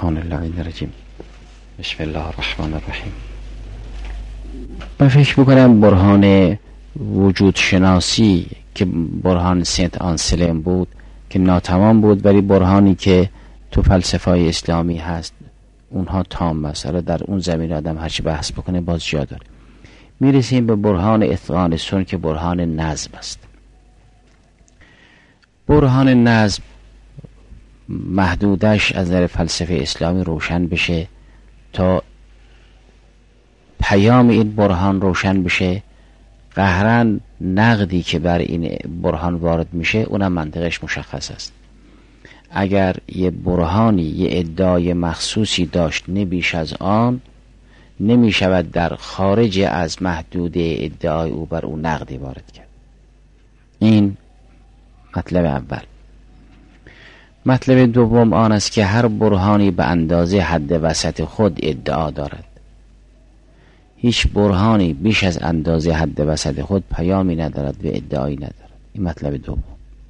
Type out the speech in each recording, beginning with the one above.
الشیطان اللعین الرجیم. بسم الله الرحمن الرحیم. من فکر میکنم برهان وجود شناسی که برهان سنت آنسلم بود که ناتمام بود، ولی برهانی که تو فلسفه های اسلامی هست اونها تام است. در اون زمین آدم هرچی بحث بکنه باز جا داره. میرسیم به برهان اتقان سن که برهان نظم است. برهان نظم محدودش از نظر فلسفه اسلامی روشن بشه تا پیام این برهان روشن بشه. قهرن نقدی که بر این برهان وارد میشه اونم منطقش مشخص است. اگر یه برهانی یه ادعای مخصوصی داشت نه بیش از آن، نمی شود در خارج از محدوده ادعای او بر او نقدی وارد کرد. این مطلب اول. مطلب دوم آن است که هر برهانی به اندازه حد وسط خود ادعا دارد. هیچ برهانی بیش از اندازه حد وسط خود پیامی ندارد و ادعایی ندارد. این مطلب دوم.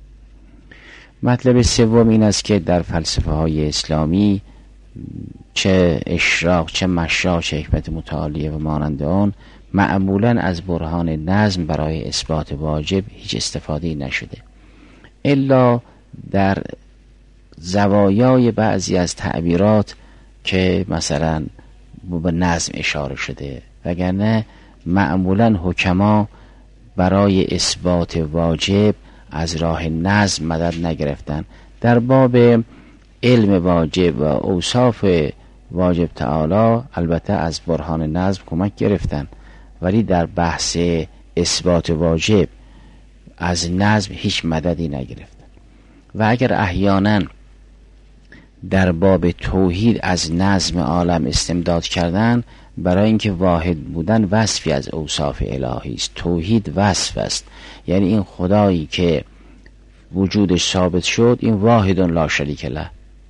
مطلب سوم این است که در فلسفه های اسلامی چه اشراق چه مشراق چه حکمت متعالیه و مانند آن معمولا از برهان نظم برای اثبات واجب هیچ استفاده نشده الا در زوایای بعضی از تعبیرات که مثلا به نظم اشاره شده، وگرنه معمولا حکما برای اثبات واجب از راه نظم مدد نگرفتن. در باب علم واجب و اوصاف واجب تعالی البته از برهان نظم کمک گرفتن، ولی در بحث اثبات واجب از نظم هیچ مددی نگرفتن. و اگر احیانا در باب توحید از نظم عالم استمداد کردن، برای اینکه واحد بودن وصفی از اوصاف الهی است. توحید وصف است، یعنی این خدایی که وجودش ثابت شد این واحد لا شریک له.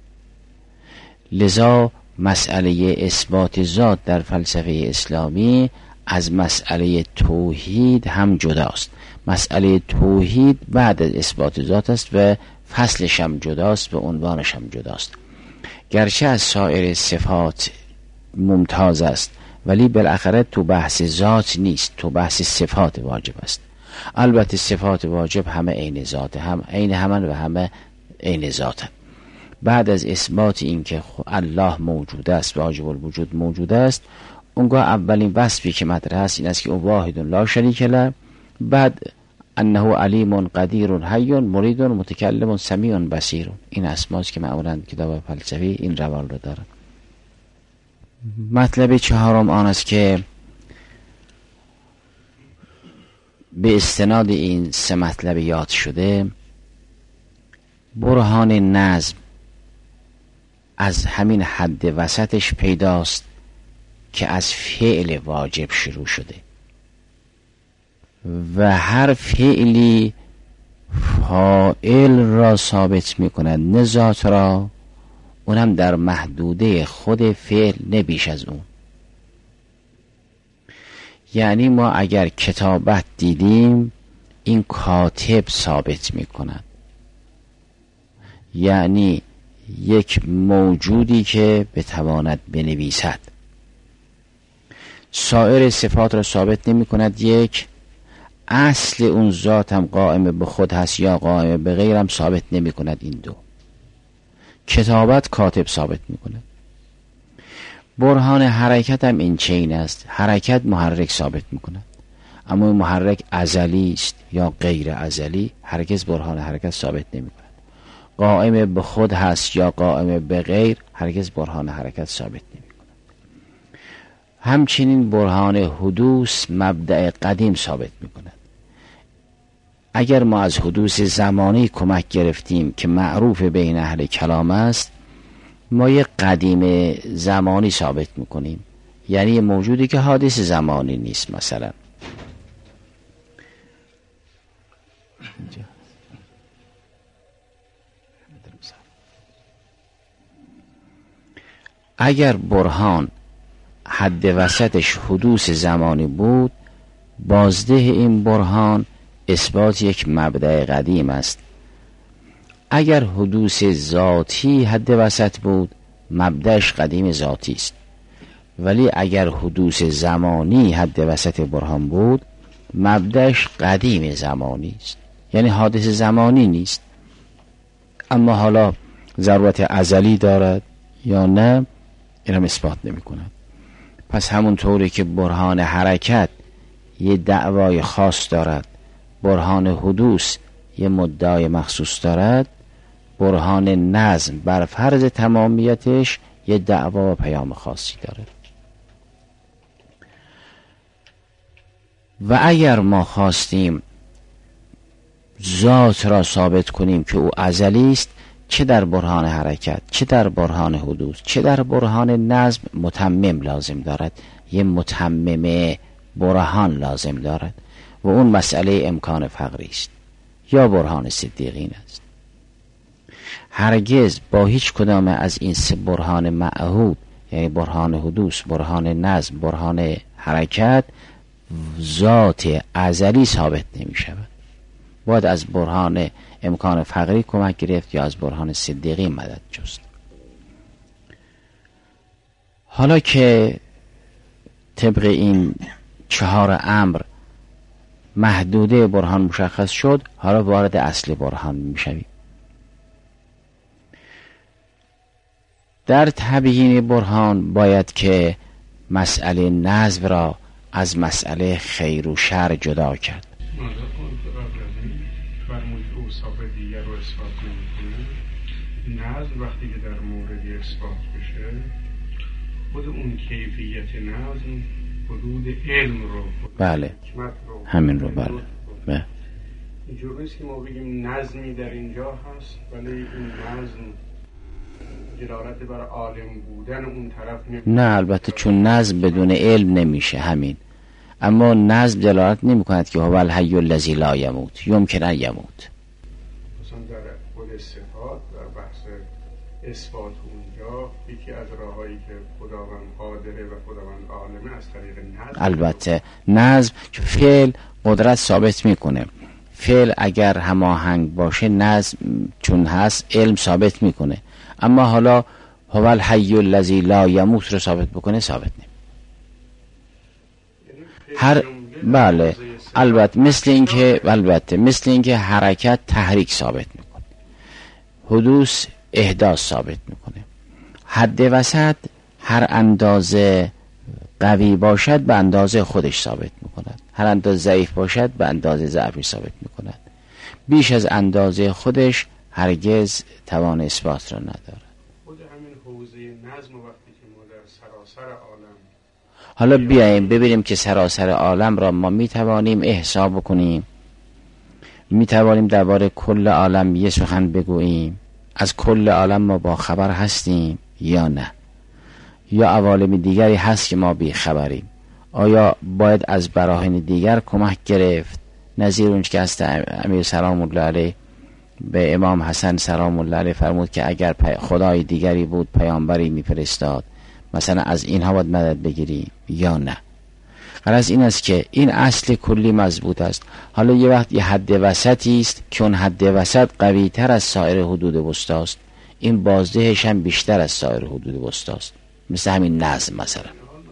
لذا مسئله اثبات ذات در فلسفه اسلامی از مسئله توحید هم جداست. مسئله توحید بعد از اثبات ذات است و فصلش هم جداست و عنوانش هم جداست. گرچه از سایر صفات ممتاز است، ولی بالاخره تو بحث ذات نیست، تو بحث صفات واجب است. البته صفات واجب همه عین ذات، هم عین همان و همه عین ذات. بعد از اثبات این که الله موجود است، واجب الوجود موجود است، اونگاه اولین وصفی که مطرح است این است که او واحد لا شریک له. بعد انه علیم قدیر حی مرید متکلم سمیع بصیر. این اسماست که معمولا کتاب فلسفی این روال رو دارن. مطلب چهارم آن است که به استناد این سه مطلب یاد شده برهان نظم از همین حد وسطش پیداست که از فعل واجب شروع شده و هر فعلی فاعل را ثابت می کند نه ذات را، اونم در محدوده خود فعل نه بیش از اون. یعنی ما اگر کتابت دیدیم این کاتب ثابت می کند، یعنی یک موجودی که بتواند بنویسد. سایر صفات را ثابت نمی کند. یک اصل اون ذات هم قائم به خود هست یا قائم به غیر هم ثابت نمی کند. این دو کتابت کاتب ثابت می کند. برهان حرکت هم این چین است. حرکت محرک ثابت می کند، اما محرک ازلی است یا غیر ازلی هرگز برهان حرکت ثابت نمی کند. قائم به خود هست یا قائم به غیر هرگز برهان حرکت ثابت نمی کند. همچنین برهان حدوث مبدأ قدیم ثابت می کند. اگر ما از حدوث زمانی کمک گرفتیم که معروف بین اهل کلام است، ما یک قدیم زمانی ثابت می کنیم، یعنی موجودی که حادث زمانی نیست. مثلا اگر برهان حد وسطش حدوث زمانی بود، بازده این برهان اثبات یک مبدأ قدیم است. اگر حدوث ذاتی حد وسط بود، مبدأش قدیم ذاتی است. ولی اگر حدوث زمانی حد وسط برهان بود، مبدأش قدیم زمانی است، یعنی حادث زمانی نیست. اما حالا ضرورت ازلی دارد یا نه، این هم اثبات نمی کند. پس همونطوری که برهان حرکت یه دعوای خاص دارد، برهان حدوث یه مدعای مخصوص دارد، برهان نظم بر فرض تمامیتش یه دعوا و پیام خاصی دارد. و اگر ما خواستیم ذات را ثابت کنیم که او ازلی است، چه در برهان حرکت، چه در برهان حدوث، چه در برهان نظم، متمم لازم دارد، یه متمم برهان لازم دارد و اون مسئله امکان فقری است یا برهان صدیقین است. هرگز با هیچ کدام از این سه برهان معهود، یعنی برهان حدوث، برهان نظم، برهان حرکت، ذات ازلی ثابت نمی شود. باید از برهان امکان فقری کمک گرفت یا از برهان صدیقی مدد جست. حالا که طبق این 4 امر محدوده برهان مشخص شد، حالا وارد اصل برهان می شویم. در تبیین برهان باید که مسئله نظم را از مسئله خیر و شر جدا کرد. فرمود اوصاف دیگر رو اثبات نمی‌کنه. نظم وقتی که در موردی اثبات بشه، خود اون کیفیت نظم حدود علم رو، بله همین رو، بله اینجور نیست که ما بگیم نظمی در اینجا هست ولی این نظم دلالت بر عالم بودن اون طرف نه، البته چون نظم بدون علم نمیشه همین. اما نظم دلالت نمی کند که هو الحی الذی لا یموت، یمکن ان یموت. مثلا در خود صفات در بحث اثبات اونجا یکی از راهایی که خداوند قادره و خداوند عالمه از طریق نظم. البته نظم فعل قدرت ثابت میکنه. فعل اگر هماهنگ باشه نظم چون هست علم ثابت میکنه. اما حالا هو الحی الذی لا یموت رو ثابت بکنه ثابت نمی. بله البته مثل اینکه حرکت تحریک ثابت میکنه، حدوث احداث ثابت میکنه، حد وسط هر اندازه قوی باشد به اندازه خودش ثابت میکند، هر اندازه ضعیف باشد به اندازه ضعفی ثابت میکند. بیش از اندازه خودش هرگز توان اثبات را ندارد. خود همین حوزه نظم وقتی که ما در سراسر عالم، حالا بیاییم ببینیم که سراسر عالم را ما میتوانیم احصا بکنیم، میتوانیم درباره کل عالم یه سخن بگوییم، از کل عالم ما با خبر هستیم یا نه، یا عوالم دیگری هست که ما بی خبریم. آیا باید از براهین دیگر کمک گرفت، نظیر اونچه که از امیر سلام الله علیه به امام حسن سلام الله علیه فرمود که اگر خدای دیگری بود پیامبری میفرستاد، مثلا از اینها باید مدد بگیریم یا نه؟ غرض این است که این اصل کلی مضبوط است. حالا یه وقت یه حد وسطی است که اون حد وسط قوی تر از سایر حدود وسطاست، این بازدهش هم بیشتر از سایر حدود وسطاست، مثل همین نظم مثلا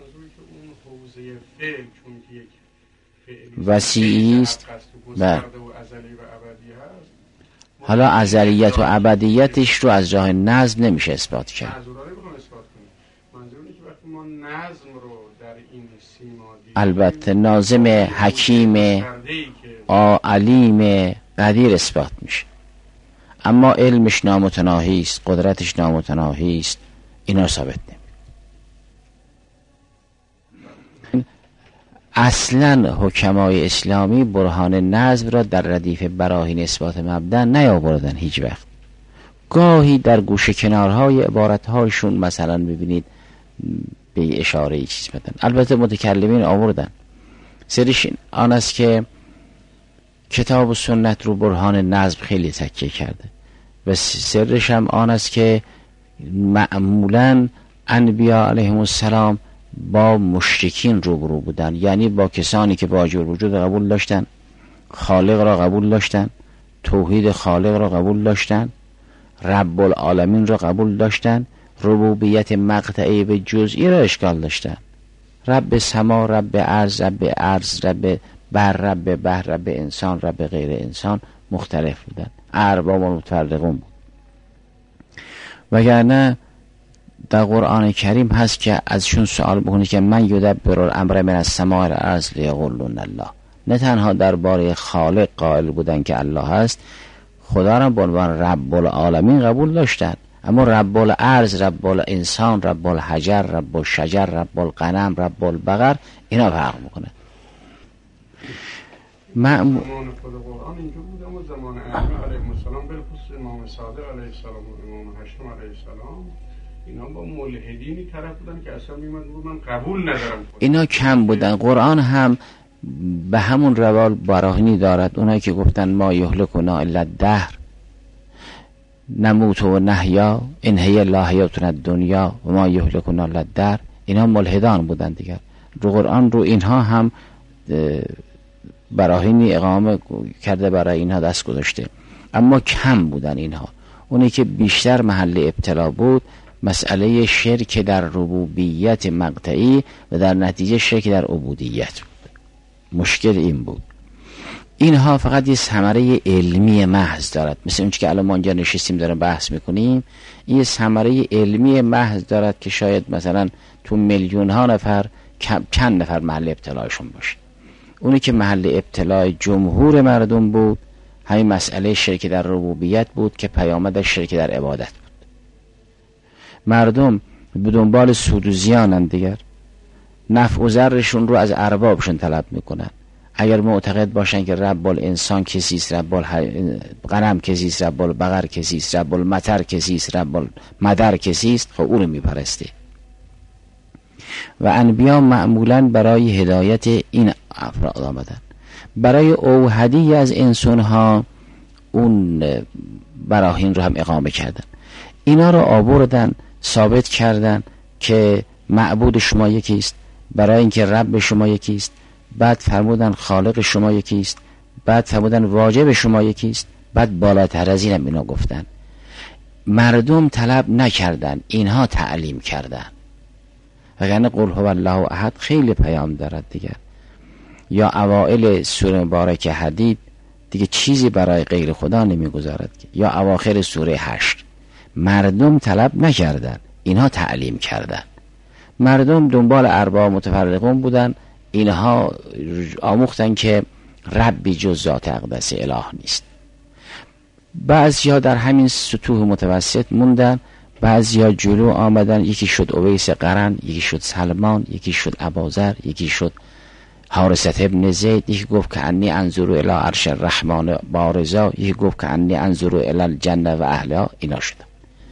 وسیعی است. بله حالا ازلیت و ابدیتش رو از راه نظم نمیشه اثبات کرد. البته ناظم حکیم علیم قدیر اثبات میشه، اما علمش نامتناهی است، قدرتش نامتناهی است، اینا ثابت نمیشه. اصلا حکمای اسلامی برهان نظم را در ردیف براهین اثبات مبدأ نیاوردن هیچ وقت. گاهی در گوشه کنارهای عبارتهایشون مثلا ببینید به اشاره ای چیز بدن، البته متکلمین آوردن. سرش آن است که کتاب و سنت رو برهان نظم خیلی تکیه کرده و سرش هم آن است که معمولا انبیا علیهم السلام با مشرکین روبرو بودن، یعنی با کسانی که واجب الوجود قبول داشتن، خالق را قبول داشتن، توحید خالق را قبول داشتن، رب العالمین را قبول داشتن، ربوبیت مقطعی به جزئی را اشکال داشتن. رب سما، رب ارض، رب بر، رب بحر، رب انسان، رب غیر انسان مختلف بودن، ارباب متفرقون بود. وگرنه در قرآن کریم هست که ازشون سوال بکنه که من یدبر الامر من السماء الی الارض لیقولون الله. نه تنها درباره خالق قائل بودن که الله هست، خدا را به عنوان رب العالمین قبول داشتن، اما رب الارض، رب الانسان، رب الحجر، رب الشجر، رب الغنم، رب البقر، اینا فرق میکنه. زمان خود قرآن اینجور بود، اما زمان ائمه علیهم السلام بالخصوص امام صادق علیه السلام و امام هشتم علیه السلام، اینا با ملحدینی طرف بودن که اصلا میمد من قبول ندارم. اینا کم بودن. قرآن هم به همون روال براهینی دارد. اونایی که گفتن ما یهلکنا الا الدهر نموت و نحیا ان هی الا حیاتنا الدنیا و ما یهلکنا الا الدهر، اینا ملحدان بودن دیگر. رو قرآن رو اینها هم براهینی اقامه کرده، برای اینها دست گذاشته، اما کم بودن اینها. اونی که بیشتر محل ابتلا بود مسئله شرک در ربوبیت مقطعی و در نتیجه شرک در عبودیت بود. مشکل این بود. اینها فقط یه ثمره علمی محض دارد، مثل اون که الان ما اینجا نشستیم داریم بحث میکنیم، این یه ثمره علمی محض دارد که شاید مثلا تو میلیون ها نفر چند نفر محل ابتلایشون باشه. اونی که محل ابتلای جمهور مردم بود همین مسئله شرک در ربوبیت بود که پیامدش شرک در عبادت بود. مردم به دنبال سود و زیانن دیگر، نفع و ضرشون رو از اربابشون طلب میکنن. اگر معتقد باشن که رب الانسان کسیست، رب الغنم کسیست، رب البقر کسیست، رب المطر کسیست، رب المدر کسیست، خب اون رو میپرسته. و انبیا معمولا برای هدایت این افراد آمدن. برای اوحدی از انسان ها اون براهین رو هم اقامه کردن. اینا رو آوردن ثابت کردن که معبود شما یکیست، برای اینکه رب شما یکیست، بعد فرمودن خالق شما یکیست، بعد فرمودن واجب شما یکیست، بعد بالاتر از اینم اینا گفتن. مردم طلب نکردن، اینها تعلیم کردن. وگرنه قل هو الله احد خیلی پیام دارد دیگر. یا اوائل سوره مبارکه حدید دیگه چیزی برای غیر خدا نمیگذارد، یا اواخر سوره حشر. مردم طلب نکردن، اینها تعلیم کردن. مردم دنبال ارباب متفرقون بودن، اینها آموختن که ربی جز ذات اقدس اله نیست. بعضی ها در همین سطوح متوسط موندن، بعضی ها جلو آمدن، یکی شد اویس قرن، یکی شد سلمان، یکی شد ابوذر، یکی شد حارثة ابن زید، یکی گفت که انی انظر الی عرش الرحمن بارزا، یکی گفت که انی انظر الی الجنه و اهلها. اینا شد.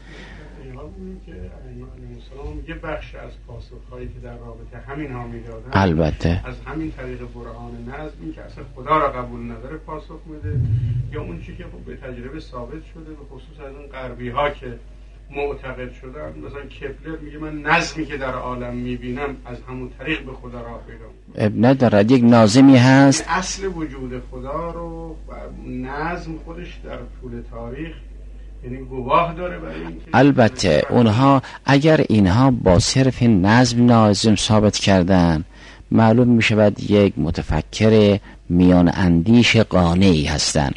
یه بخش از پاسخهایی که در رابطه همین ها میدادن البته از همین طریق برهان نظم، این که اصلا خدا را قبول نداره پاسخ میده، یا اون چی که به تجربه ثابت شده، به خصوص از اون غربی ها که معتقد شدن. مثلا کپلر میگه من نظمی که در عالم میبینم از همون طریق به خدا راه پیدا میکنم. ندارد یک ناظمی هست، اصل وجود خدا رو نظم خودش در طول تاریخ یعنی گواه داره برای اینکه البته اونها اگر اینها با صرف نظم ثابت کردن، معلوم می شود یک متفکر میان اندیش قانعی هستند.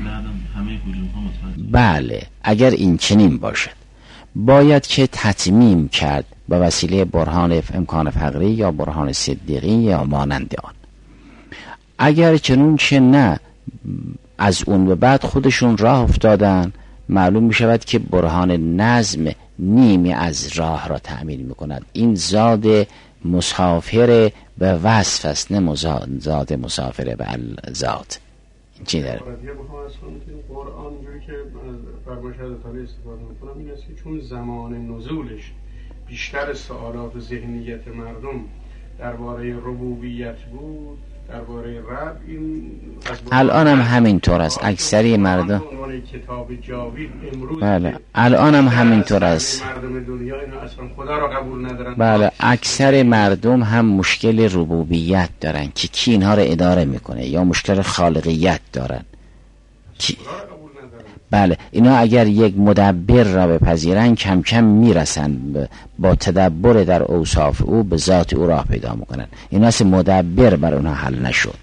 بله، اگر این چنین باشد باید که تتمیم کرد به وسیله برهان امکان فقری یا برهان صدیقی یا مانند آن. اگر چنون چه نه، از اون به بعد خودشون راه افتادن، معلوم می شود که برهان نظم نیمی از راه را تأمین می کند. این زاد مسافر به وصف است، نه زاد مسافر به الذات. این چی داره؟ قرآن جوری که فرمایش حضرت علی استفاده می کنم این است که چون زمان نزولش بیشتر سوالات و ذهنیت مردم درباره ربوبیت بود، درباره رب، این الان هم همینطور است. اکثری مردم کتاب جاوید امروز بله الان هم همینطور است. مردم دنیا اینا اصلا خدا را قبول ندارن. بله، اکثر مردم هم مشکل ربوبیت دارن که کی اینها را اداره میکنه، یا مشکل خالقیت دارن. بله، اینا اگر یک مدبر را بپذیرن کم کم میرسن با تدبر در اوصاف او به ذات او راه پیدا میکنن. اینا اصلا مدبر بر اونها حل نشد.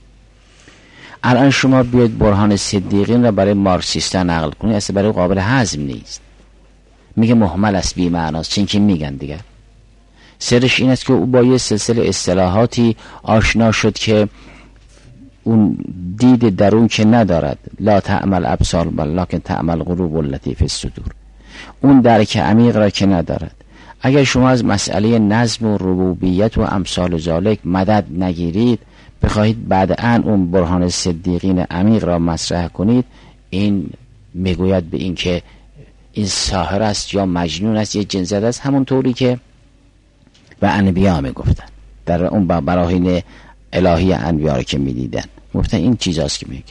الان شما بیاید برهان صدیقین را برای مارکسیستا نقل کنید، اصلا برای قابل هضم نیست. میگه مهمل است، بی معناست. چون که میگن دیگر سرش این است که او با یه سلسله اصطلاحاتی آشنا شد که اون دید درون که ندارد. لا تعمل ابصار ولکن تعمل قلوب التي فی الصدور. اون درک عمیق را که ندارد. اگر شما از مسئله نظم و ربوبیت و امثال ذالک مدد نگیرید، بخواهید بعداً اون برهان صدیقین عمیق را مطرح کنید، این میگوید به این که این ساحر است یا مجنون است یا جن زده است، همون طوری که به انبیا میگفتن در اون براهین الهی انبیا را که میدیدن، گفتن این چیزاست که میگه.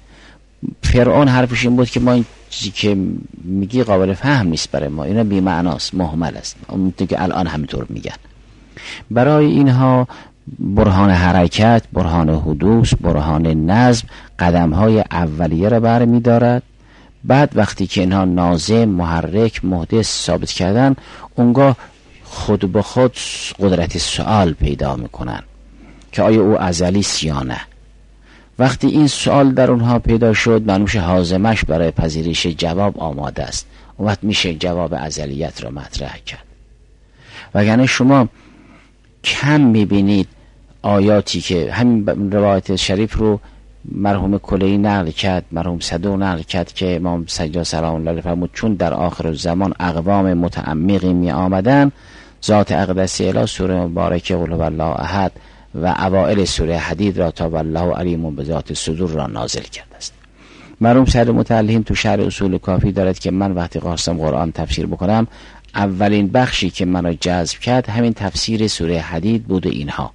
فرعون حرفش این بود که ما این چیزی که میگی قابل فهم نیست برای ما، اینا بی معناست، مهمل است. اونطور که الان همینطور میگن. برای اینها برهان حرکت، برهان حدوث، برهان نظم قدم‌های اولیه را برمی دارد. بعد وقتی که اینها ناظم، محرک، محدث ثابت کردن، اونگاه خود به خود قدرت سوال پیدا میکنن که آیا او ازلی است یا نه. وقتی این سوال در اونها پیدا شد، معلوم شه هاضمش برای پذیرش جواب آماده است. اون وقت میشه جواب ازلیت را مطرح کرد. وگرنه شما کم میبینید آیاتی که همین روایت شریف رو مرحوم کلهی نقل کرد، مرحوم صدوق نقل کرد که امام سجاد سلام الله علیه فرمود چون در آخر زمان اقوام متعمقی می آمدن، ذات اقدس اله سوره مبارکه قل هو الله احد و اوائل سوره حدید را تا والله علیم بذات الصدور را نازل کرده است. مرحوم سید متعلم تو شرح اصول کافی دارد که من وقتی خواستم قرآن تفسیر بکنم، اولین بخشی که منو جذب کرد همین تفسیر سوره حدید بود. اینها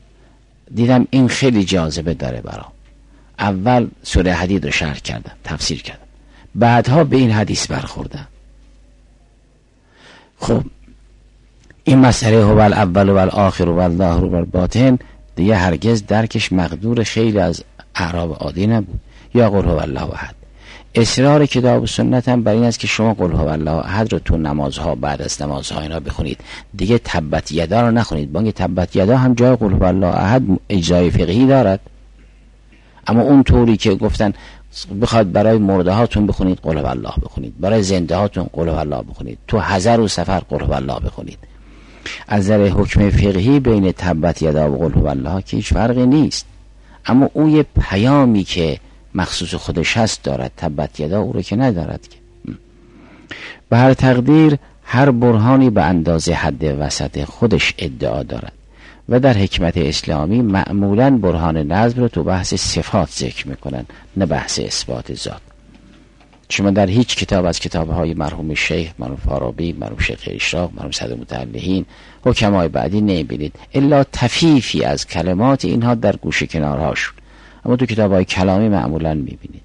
دیدم این خیلی جاذبه داره برام. اول سوره حدید رو شرح کردم، تفسیر کردم، بعدها به این حدیث برخوردم. خب این مسئله هو الاول و الاخر و الظاهر و الباطن دیگه هرگز درکش مقدور خیلی از اعراب عادی نبود. یا قل هو الله احد. اصرار کتاب و سنت هم بر این است که شما قل هو الله احد رو تو نمازها بعد از نمازها اینا بخونید، دیگه تبت یدا رو نخونید. با اینکه تبت یدا هم جای قل هو الله احد اجزای فقهی دارد، اما اون طوری که گفتن بخواد برای مرده هاتون بخونید قل هو الله بخونید، برای زنده هاتون قل هو الله بخونید، تو حضر و سفر قل هو الله بخونید. از نظر حکم فقهی بین تبت یدا و قل هو الله که هیچ فرقی نیست، اما اون یه پیامی که مخصوص خودش هست دارد، تبت یدا او رو که ندارد که. به هر تقدیر هر برهانی به اندازه حد وسط خودش ادعا دارد و در حکمت اسلامی معمولاً برهان نظم رو تو بحث صفات ذکر میکنن، نه بحث اثبات ذات. شما در هیچ کتاب از کتابهای مرحوم شیخ، مرحوم فارابی، مرحوم شیخ اشراق، مرحوم صدر متعلهین، حکمای بعدی نمیبینید الا تفیفی از کلمات اینها در گوشه کنارهاشون، اما تو کتابهای کلامی معمولاً میبینید.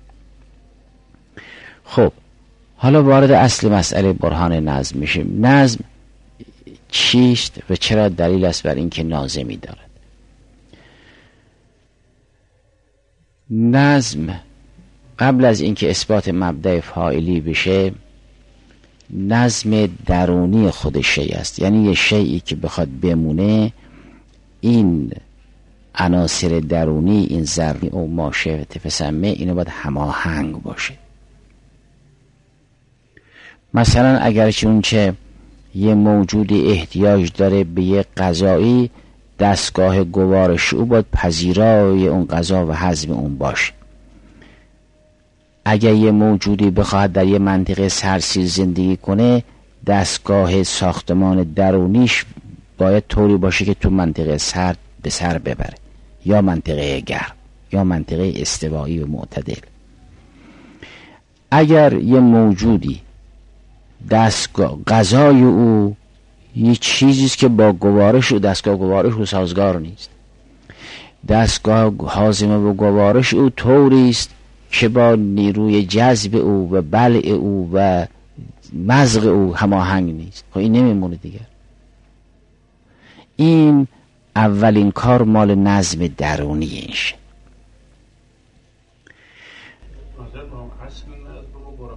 خب حالا وارد اصل مسئله برهان نظم میشیم. نظم چیست و چرا دلیل است بر اینکه ناظمی دارد؟ نظم قبل از اینکه اثبات مبدأ فاعلی بشه، نظم درونی خود شیء است. یعنی یه شیئی که بخواد بمونه، این عناصر درونی، این ذره و ماشه و تفسمه، اینو باید هماهنگ باشه. مثلا اگرچه اون چه یه موجودی احتیاج داره به یه غذایی، دستگاه گوارش او باید پذیرای اون غذا و هضم اون باشه. اگر یه موجودی بخواد در یه منطقه سرسیر زندگی کنه، دستگاه ساختمان درونیش باید طوری باشه که تو منطقه سرد به سر ببره، یا منطقه گرم، یا منطقه استوایی و معتدل. اگر یه موجودی دستگاه غذای او یه چیزیست که با گوارش و دستگاه گوارش او سازگار نیست، دستگاه هاضمه و گوارش او طوری است که با نیروی جذب او و بلع او و مزق او هماهنگ نیست، خب این نمیمونه دیگر. این اولین کار مال نظم درونی اینشه. اصل نظم و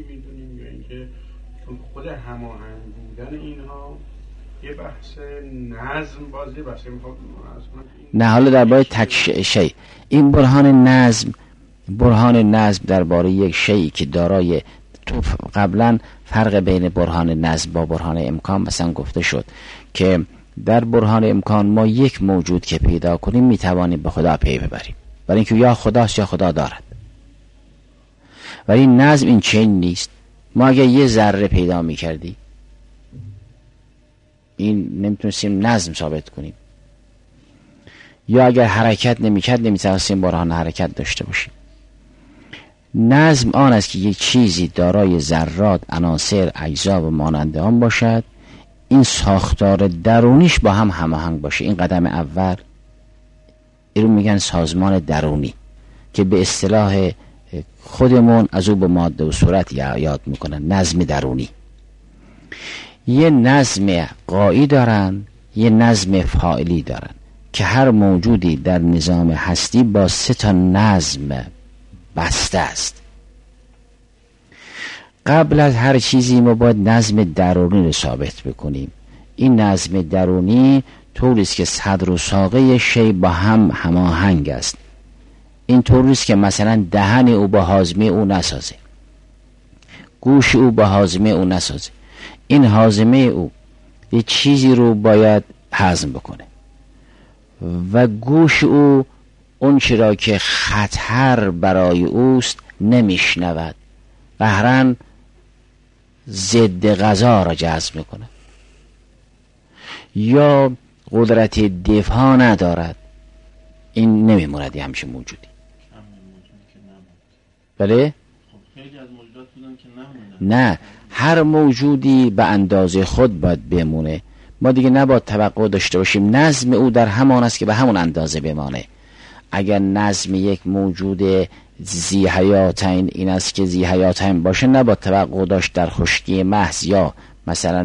میدونیم یا اینکه خود هماهنگ بودن اینها یه بحث نظم بازی بحث نه حالا درباره تک شی این برهان نظم درباره یک شیئی که دارای تو قبلا فرق بین برهان نظم با برهان امکان مثلا گفته شد که در برهان امکان ما یک موجود که پیدا کنیم میتوانیم به خدا پی ببریم برای اینکه یا خداست یا خدا دارد. ولی نظم این چنین نیست. ما اگر یه ذره پیدا میکردی این نمیتونستیم نظم ثابت کنیم، یا اگر حرکت نمیکرد نمیتونستیم برهان حرکت داشته باشیم. نظم آن است که یک چیزی دارای ذرات، عناصر، اجزا و مانند آن باشد، این ساختار درونیش با هم هماهنگ باشه. این قدم اول، این رو میگن سازمان درونی که به اصطلاح خودمون از او به ماده و صورت یاد میکنن، نظم درونی. یه نظم غایی دارن، یه نظم فاعلی دارن که هر موجودی در نظام هستی با 3 نظم بسته است. قبل از هر چیزی ما باید نظم درونی رو ثابت بکنیم. این نظم درونی طوری است که صدر و ساقه شی با هم هماهنگ است. این طوری است که مثلا دهن او با هاضمه او نسازه، گوش او با هاضمه او نسازه. این هاضمه او یه چیزی رو باید هضم بکنه و گوش او اون چرا که خطر برای اوست نمیشنود، قهرن ضد غذا را جذب میکنه، یا قدرت دفاع ندارد. این نمیموند همچین موجودی. بله؟ خیلی از موجودات بودن که نموندن. نه، هر موجودی به اندازه خود باید بمونه. ما دیگه نباید توقع داشته باشیم نظم او در همان است که به همون اندازه بمانه. اگر نظم یک موجود ذی حیاتین این است که ذی حیاتین باشه، نباید توقع داشت در خشکی محض یا مثلا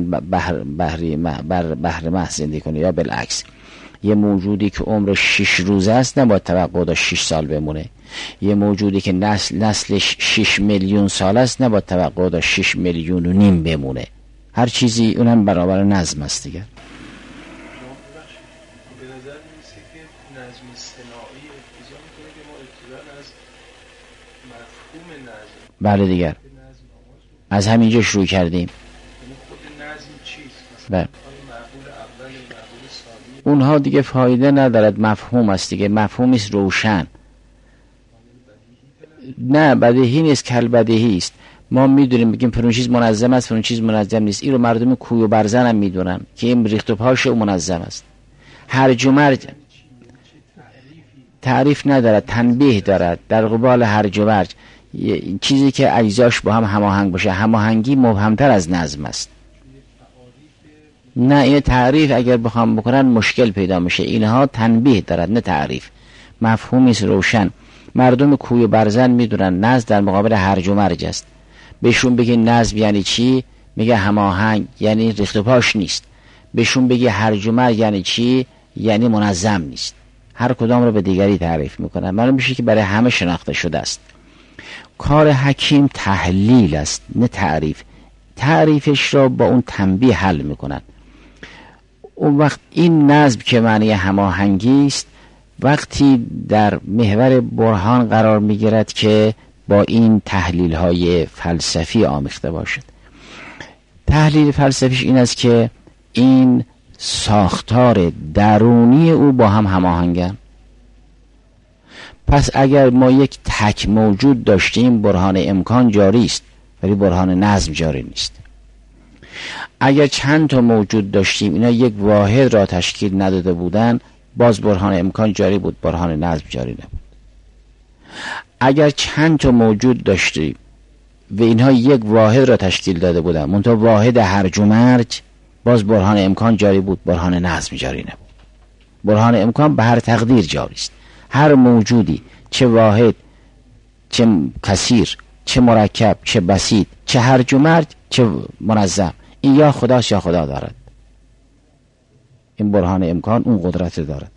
بحر محض زندگی کنه، یا بالعکس. یه موجودی که عمر 6 روز است نباید توقع داشت 6 سال بمونه. یه موجودی که نسلش 6 میلیون سال است نباید توقع داشت 6 میلیون و نیم بمونه. هر چیزی اونم برابر نظم است دیگه. به نظر میسه که نظم صناعی ابتضا میکنه که ما ابتدا از مفهوم نظم بله دیگر از همینجا شروع کردیم. خود نظم چیست؟ بله. معقول اول، معقول ثانی، اونها دیگه فایده ندارد، مفهوم است دیگه، مفهومی است روشن. نه بدیهی نیست، کل بدیهی است. ما میدونیم بگیم فلان چیز منظم است، فلان چیز منظم نیست. این رو مردم کوی و برزن هم میدونن که این ریخت و پاش او منظم است. هرج و مرج تعریف ندارد، تنبیه دارد در قبال هرج و مرج. چیزی که اجزاش با هم هماهنگ باشه. هماهنگی مبهمتر از نظم است. نه این تعریف اگر بخوام بکنن مشکل پیدا میشه. اینها تنبیه دارد نه تعریف. مفهومی است روشن. مردم کوی و برزن میدونن نظم در مقابل هرج و مرج است. بهشون بگی نظم یعنی چی؟ میگه هماهنگ، یعنی ریخت و پاش نیست. بهشون بگی هرج و مرج یعنی چی؟ یعنی منظم نیست. هر کدام رو به دیگری تعریف میکنن. معلوم میشه که برای همه شناخته شده است. کار حکیم تحلیل است نه تعریف. تعریفش را با اون تنبیه حل میکنن. اون وقت این نظم که معنی هماهنگی است وقتی در محور برهان قرار میگیرد که با این تحلیل های فلسفی آمیخته باشد. تحلیل فلسفیش این است که این ساختار درونی او با هم هماهنگن. پس اگر ما یک تک موجود داشتیم برهان امکان جاری است ولی برهان نظم جاری نیست. اگر چند تا موجود داشتیم اینا یک واحد را تشکیل نداده بودن باز برهان امکان جاری بود، برهان نظم جاری نبود. اگر چند تا موجود داشتیم و اینها یک واحد را تشکیل داده بودن منتها واحد هرج و مرج باز برهان امکان جاری بود، برهان نظم جاری نبود. برهان امکان به هر تقدیر جاری است. هر موجودی چه واحد چه کثیر چه مرکب چه بسیط چه هرج و مرج چه منظم این یا خداست یا خدا دارد. این برهان امکان اون قدرت دارد.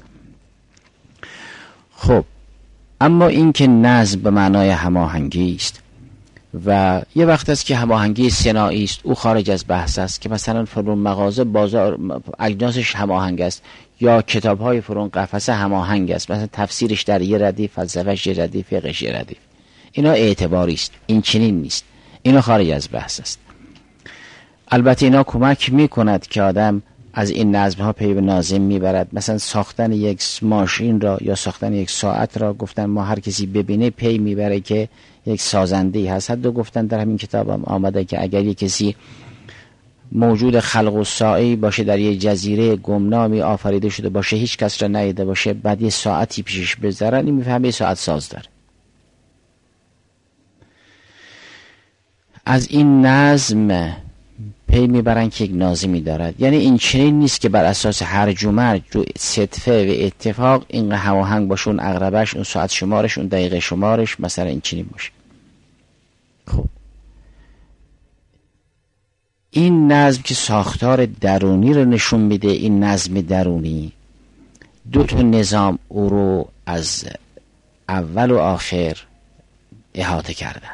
خب اما این که نظم به معنای هماهنگی است و یه وقت است که هماهنگی صناعی است، او خارج از بحث است، که مثلا فرون مغازه بازار اجناسش هماهنگ است، یا کتاب‌های فرون قفسه هماهنگ است، مثلا تفسیرش در یه ردیف، فلسفه‌اش یه ردیف، فقهش یه ردیف. اینا اعتباری است، این چنین نیست، اینا خارج از بحث است. البته اینا کمک میکند که آدم از این نظم‌ها پی به ناظم میبرد. مثلا ساختن یک ماشین را یا ساختن یک ساعت را گفتن ما هر کسی ببینه پی میبره که یک سازنده‌ای هست. حتی گفتن در همین کتابم آمده که اگر یک کسی موجود خلق و ساعی باشه، در یک جزیره گمنامی آفریده شده باشه، هیچ کس را ندیده باشه، بعد یه ساعتی پیشش بذارن، این میفهمه یه ساعت ساز داره. از این نظم پی میبرن که یک ناظمی دارد. یعنی این چنین نیست که بر اساس هرج و مرج رو صدفه و اتفاق این هماهنگ باشه، اون عقربش، اون ساعت شمارش، اون دقیقه شمارش مثلا این چنین باشه. خب این نظم که ساختار درونی رو نشون میده، این نظم درونی دو تا نظام او رو از اول و آخر احاطه کردن.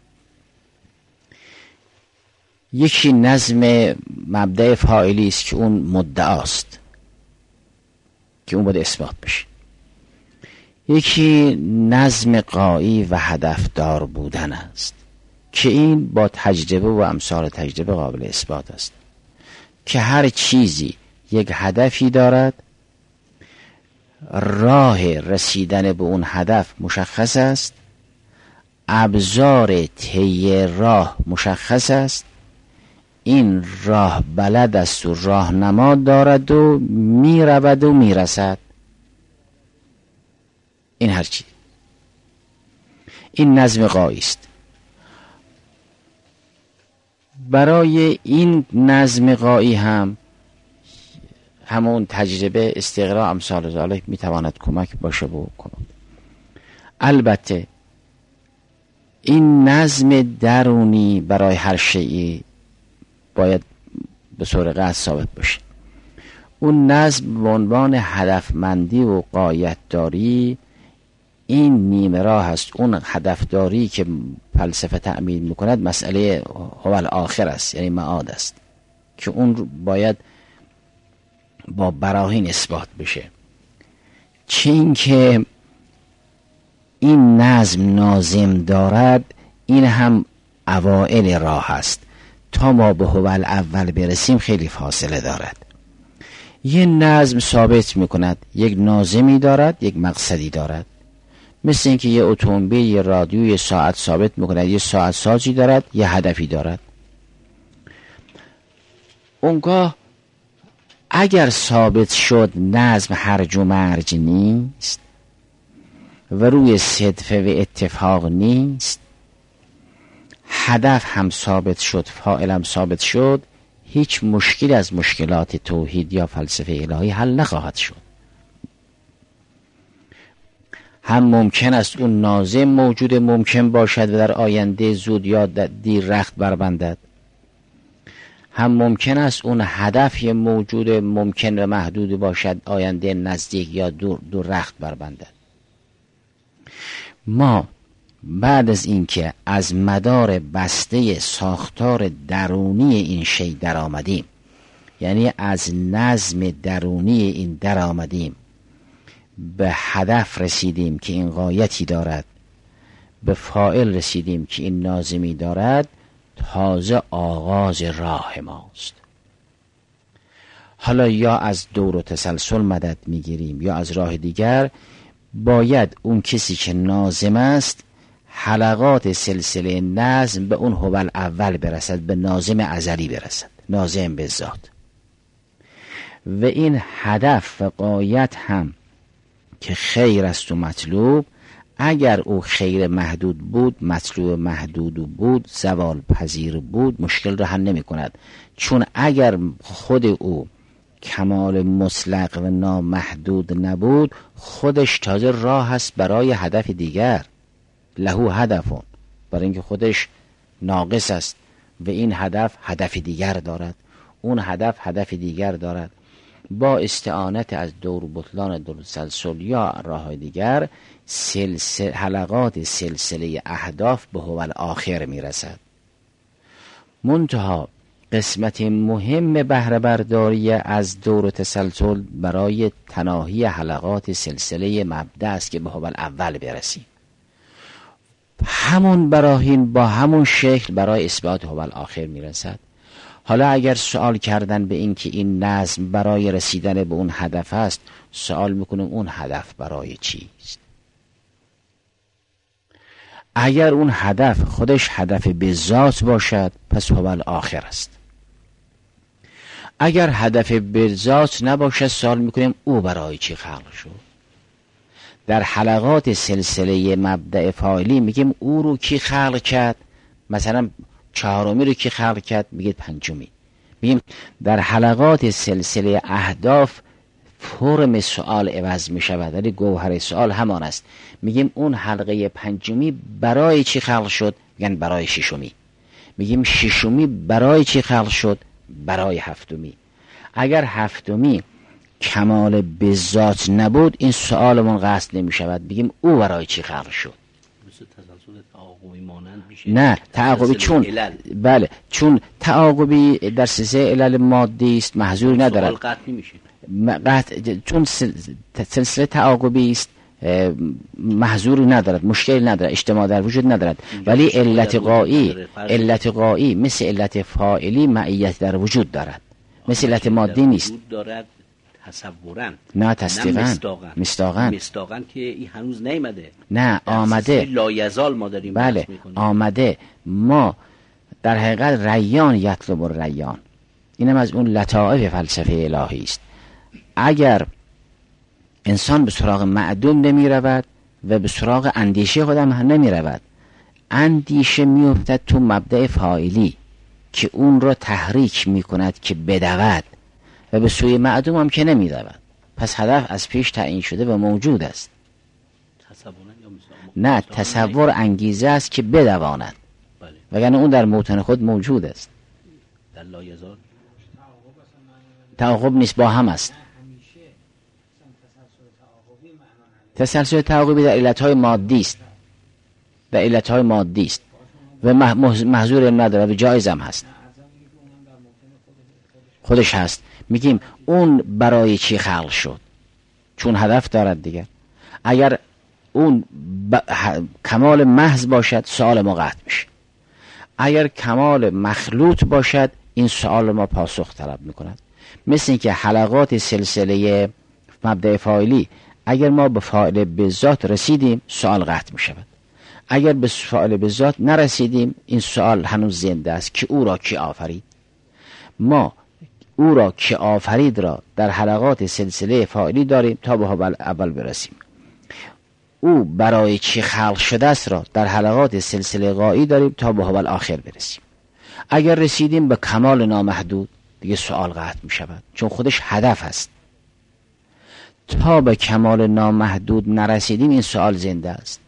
یکی نظم مبدأ فاعلی است که اون مدعاست که اون باید اثبات بشه. یکی نظم غایی و هدفدار بودن است که این با تجربه و امثال تجربه قابل اثبات است، که هر چیزی یک هدفی دارد، راه رسیدن به اون هدف مشخص است، ابزار طی راه مشخص است، این راه بلد است و راهنما دارد و می رود و می رسد. این هر چی، این نظم غایی است. برای این نظم غایی هم همون تجربه، استقراء، امثال ذالک می تواند کمک باشه و کنند. البته این نظم درونی برای هر شیئی باید به صورت قطع ثابت باشه. اون نظم به عنوان هدفمندی و غایت‌داری این نیمه راه هست. اون هدفداری که فلسفه تأمین میکند مسئله هوال آخر است، یعنی معاد است، که اون باید با براهین اثبات بشه. چین که این نظم ناظم دارد، این هم اوائل راه است. تا ما به هوال اول برسیم خیلی فاصله دارد. یه نظم ثابت میکند، یک ناظمی دارد، یک مقصدی دارد. مثل اینکه یه اتومبیل، یه رادیو، یه ساعت ثابت میکند، یه ساعت سازی دارد، یه هدفی دارد. اونگاه اگر ثابت شد نظم هرج و مرج نیست و روی صدفه و اتفاق نیست، هدف هم ثابت شد، فاعل هم ثابت شد، هیچ مشکل از مشکلات توحید یا فلسفه الهی حل نخواهد شد. هم ممکن است اون ناظم موجود ممکن باشد و در آینده زود یا دیر رخت بربندد، هم ممکن است اون هدف موجود ممکن و محدود باشد، آینده نزدیک یا دور رخت بربندد. ما بعد از اینکه از مدار بسته ساختار درونی این شی در آمدیم، یعنی از نظم درونی این در آمدیم، به هدف رسیدیم که این غایتی دارد، به فاعل رسیدیم که این ناظمی دارد، تازه آغاز راه ماست. حالا یا از دور و تسلسل مدد میگیریم یا از راه دیگر. باید اون کسی که ناظم است حلقات سلسله نظم به اون هوال اول برسد، به ناظم ازلی برسد، ناظم به ذات. و این هدف و غایت هم که خیر است و مطلوب، اگر او خیر محدود بود، مطلوب محدود بود، زوال پذیر بود، مشکل را حل نمی کند. چون اگر خود او کمال مطلق و نامحدود نبود، خودش تازه راه است برای هدف دیگر. لهو هدفون، برای اینکه خودش ناقص است و این هدف هدف دیگر دارد، اون هدف هدف دیگر دارد. با استعانت از دور بطلان دور تسلسل یا راه دیگر حلقات سلسله اهداف به هو الاخر میرسد. منتها قسمت مهم بهره برداری از دور تسلسل برای تناهی حلقات سلسله مبدأ است که به هو الاول برسیم. همون براهین با همون شکل برای اثبات هو الاخر میرسد. حالا اگر سوال کردن به این که این نظم برای رسیدن به اون هدف است، سوال میکنیم اون هدف برای چیست؟ اگر اون هدف خودش هدف به ذات باشد پس هو الاخر است. اگر هدف به ذات نباشد سوال میکنیم او برای چی خلق شد؟ در حلقات سلسله مبدأ فاعلی میگیم او رو کی خلق کرد؟ مثلا چهارمی رو کی خلق کرد؟ میگید پنجمی. میگیم در حلقات سلسله اهداف فرم سوال عوض میشود ولی گوهر سوال همان است. میگیم اون حلقه پنجمی برای چی خلق شد؟ میگن برای ششمی. میگیم ششمی برای چی خلق شد؟ برای هفتمی. اگر هفتمی کمال به ذات نبود این سوالمون قصد نمی شود، بگیم او برای چی خلق شد. مثل تسلسل تعاقبی مانند میشه. نه تعاقبی چون بله چون تعاقبی در سلسله علل مادی است محظوری ندارد. سوال قطع نمیشه. چون سلسله تعاقبی است محظوری ندارد، مشکلی ندارد، اجتماع در وجود ندارد، ولی علت غایی مثل علت فاعلی معیت در وجود دارد، مثل علت مادی نیست. دارد تصورن نه تصدیقاً مصداقاً که این هنوز نیامده. نه آمده لایزال ما داریم بله آمده. ما در حقیقت ریان یطلب الریان، اینم از اون لطائف فلسفه الهی است. اگر انسان به سراغ معدوم نمی رود و به سراغ اندیشه خودم نمی رود، اندیشه می افتد تو مبدأ فاعلی که اون را تحریک می کند که بدود و به سوی معدوم هم که نمی رود. پس هدف از پیش تعیین شده و موجود است. نه تصور انگیزه است که بدواند، وگرنه اون در موطن خود موجود است. در لایزال تعاقب نیست، با هم است. تسلسل تعاقبی در علتهای مادی است، در علتهای مادی است و محظور نداره و جایز هم هست، خودش هست. میگیم اون برای چی خلق شد؟ چون هدف دارد دیگر. اگر اون کمال محض باشد سوال ما قطع میشه. اگر کمال مخلوط باشد این سوال ما پاسخ طلب میکند. مثل اینکه حلقات سلسله مبدأ فاعلی اگر ما به فاعل به ذات رسیدیم سوال قطع می شود. اگر به فاعل به ذات نرسیدیم این سوال هنوز زنده است که او را کی آفرید. ما او را که آفرید را در حلقات سلسله فاعلی داریم تا به اول برسیم. او برای چی خلق شده است را در حلقات سلسله غایی داریم تا به الاخر برسیم. اگر رسیدیم به کمال نامحدود دیگه سوال قطع می شود، چون خودش هدف است. تا به کمال نامحدود نرسیدیم این سوال زنده است.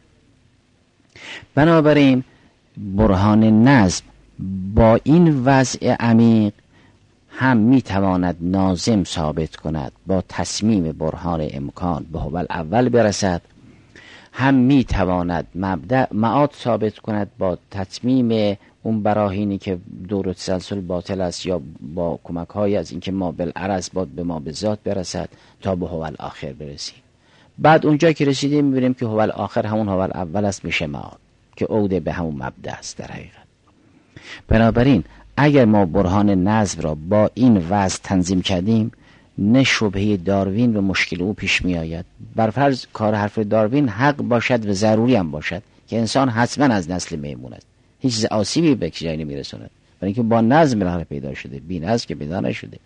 بنابراین برهان نظم با این وضع عمیق هم میتواند ناظم ثابت کند با تصمیم برهان امکان به هو الاول برسد، هم میتواند معاد ثابت کند با تصمیم اون براهینی که دور تسلسل باطل است یا با کمک های از اینکه ما بالعرض باد به ما به ذات برسد تا به هو الاخر برسیم. بعد اونجا که رسیدیم میبینیم که هو الاخر همون هو الاول است، میشه معاد که عوده به همون مبدأ است در حقیقت. بنابراین اگر ما برهان نظم را با این وضع تنظیم کردیم نه شبهه داروین و مشکل او پیش می آید. برفرض کار حرف داروین حق باشد و ضروری هم باشد که انسان حتما از نسل میمون است، هیچ آسیبی به جایی نمیرساند، برای اینکه با نظم راه پیدا شده، بی نظم که پیدا نشده.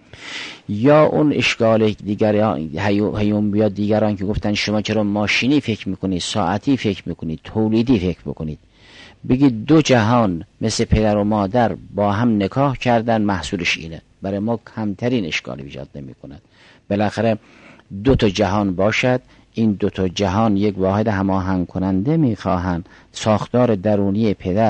یا اون اشکال دیگران هیوم بیا دیگران که گفتن شما چرا ماشینی فکر میکنید، ساعتی فکر میکنید، تولیدی فکر میکنید. بگید دو جهان مثل پدر و مادر با هم نکاح کردن محصولش اینه. برای ما کمترین اشکالی ایجاد نمی کند. بالاخره دو تا جهان باشد، این دو تا جهان یک واحد هماهنگ کننده میخواهند. ساختار درونی پدر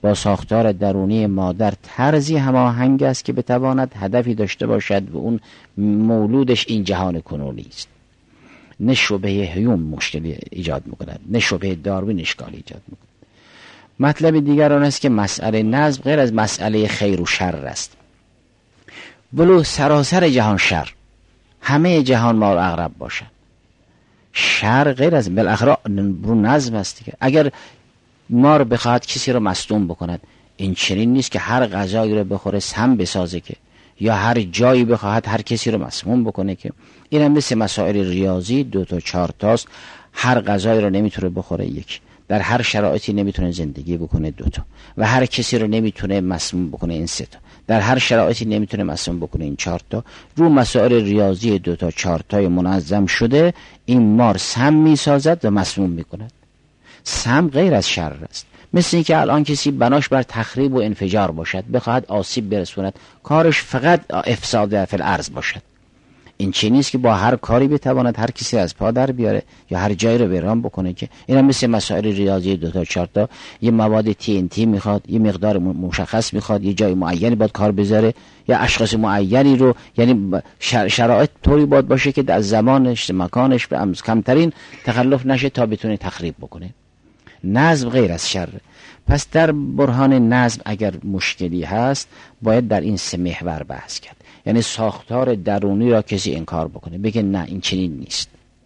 با ساختار درونی مادر طرزی هماهنگ است که بتواند هدفی داشته باشد و اون مولودش این جهان کنونی است. نه شبه هیوم مشکلی ایجاد میکند، نه شبه داروین اشکال ایجاد میکند. مطلب دیگر آن است که مسئله نظم غیر از مسئله خیر و شر است. ولو سراسر جهان شر، همه جهان مار عقرب باشد، شر غیر از بالاخره رو نظم است دیگه. اگر مار بخواهد کسی رو مصدوم بکند، این چنین نیست که هر غذایی رو بخوره سم بسازه که، یا هر جایی بخواهد هر کسی رو مسموم بکنه که. این هم مثل مسائل ریاضی 2 تا 4 تاست. هر غذایی رو نمیتونه بخوره یک، در هر شرایطی نمیتونه زندگی بکنه 2 تا، و هر کسی رو نمیتونه مسموم بکنه این 3 تا، در هر شرایطی نمیتونه مسموم بکنه این 4 تا. رو مسائل ریاضی 2 تا 4 تای منظم شده این مار سم میسازد و مسموم میکند. سم غیر از شر است. مثل اینکه الان کسی بناش بر تخریب و انفجار باشد، بخواهد آسیب برسوند، کارش فقط افساد فی الارض باشد. این چی نیست که با هر کاری بتواند هر کسی از پا در بیاره یا هر جایی رو ویران بکنه که. اینا مثل مسائل ریاضی 2 تا 4 تا، یه مواد TNT میخواد، یه مقدار مشخص میخواد، یه جای معینی باید کار بذاره، یا اشخاص معینی رو، یعنی شرایط طوری باید باشه که در زمانش مکانش به کمترین تخلف نشه تا بتونه تخریب بکنه. نظم غیر از شر. پس در برهان نظم اگر مشکلی هست باید در این 3 محور بحث کرد. یعنی ساختار درونی را کسی انکار بکنه، بگه نه این چنین نیست،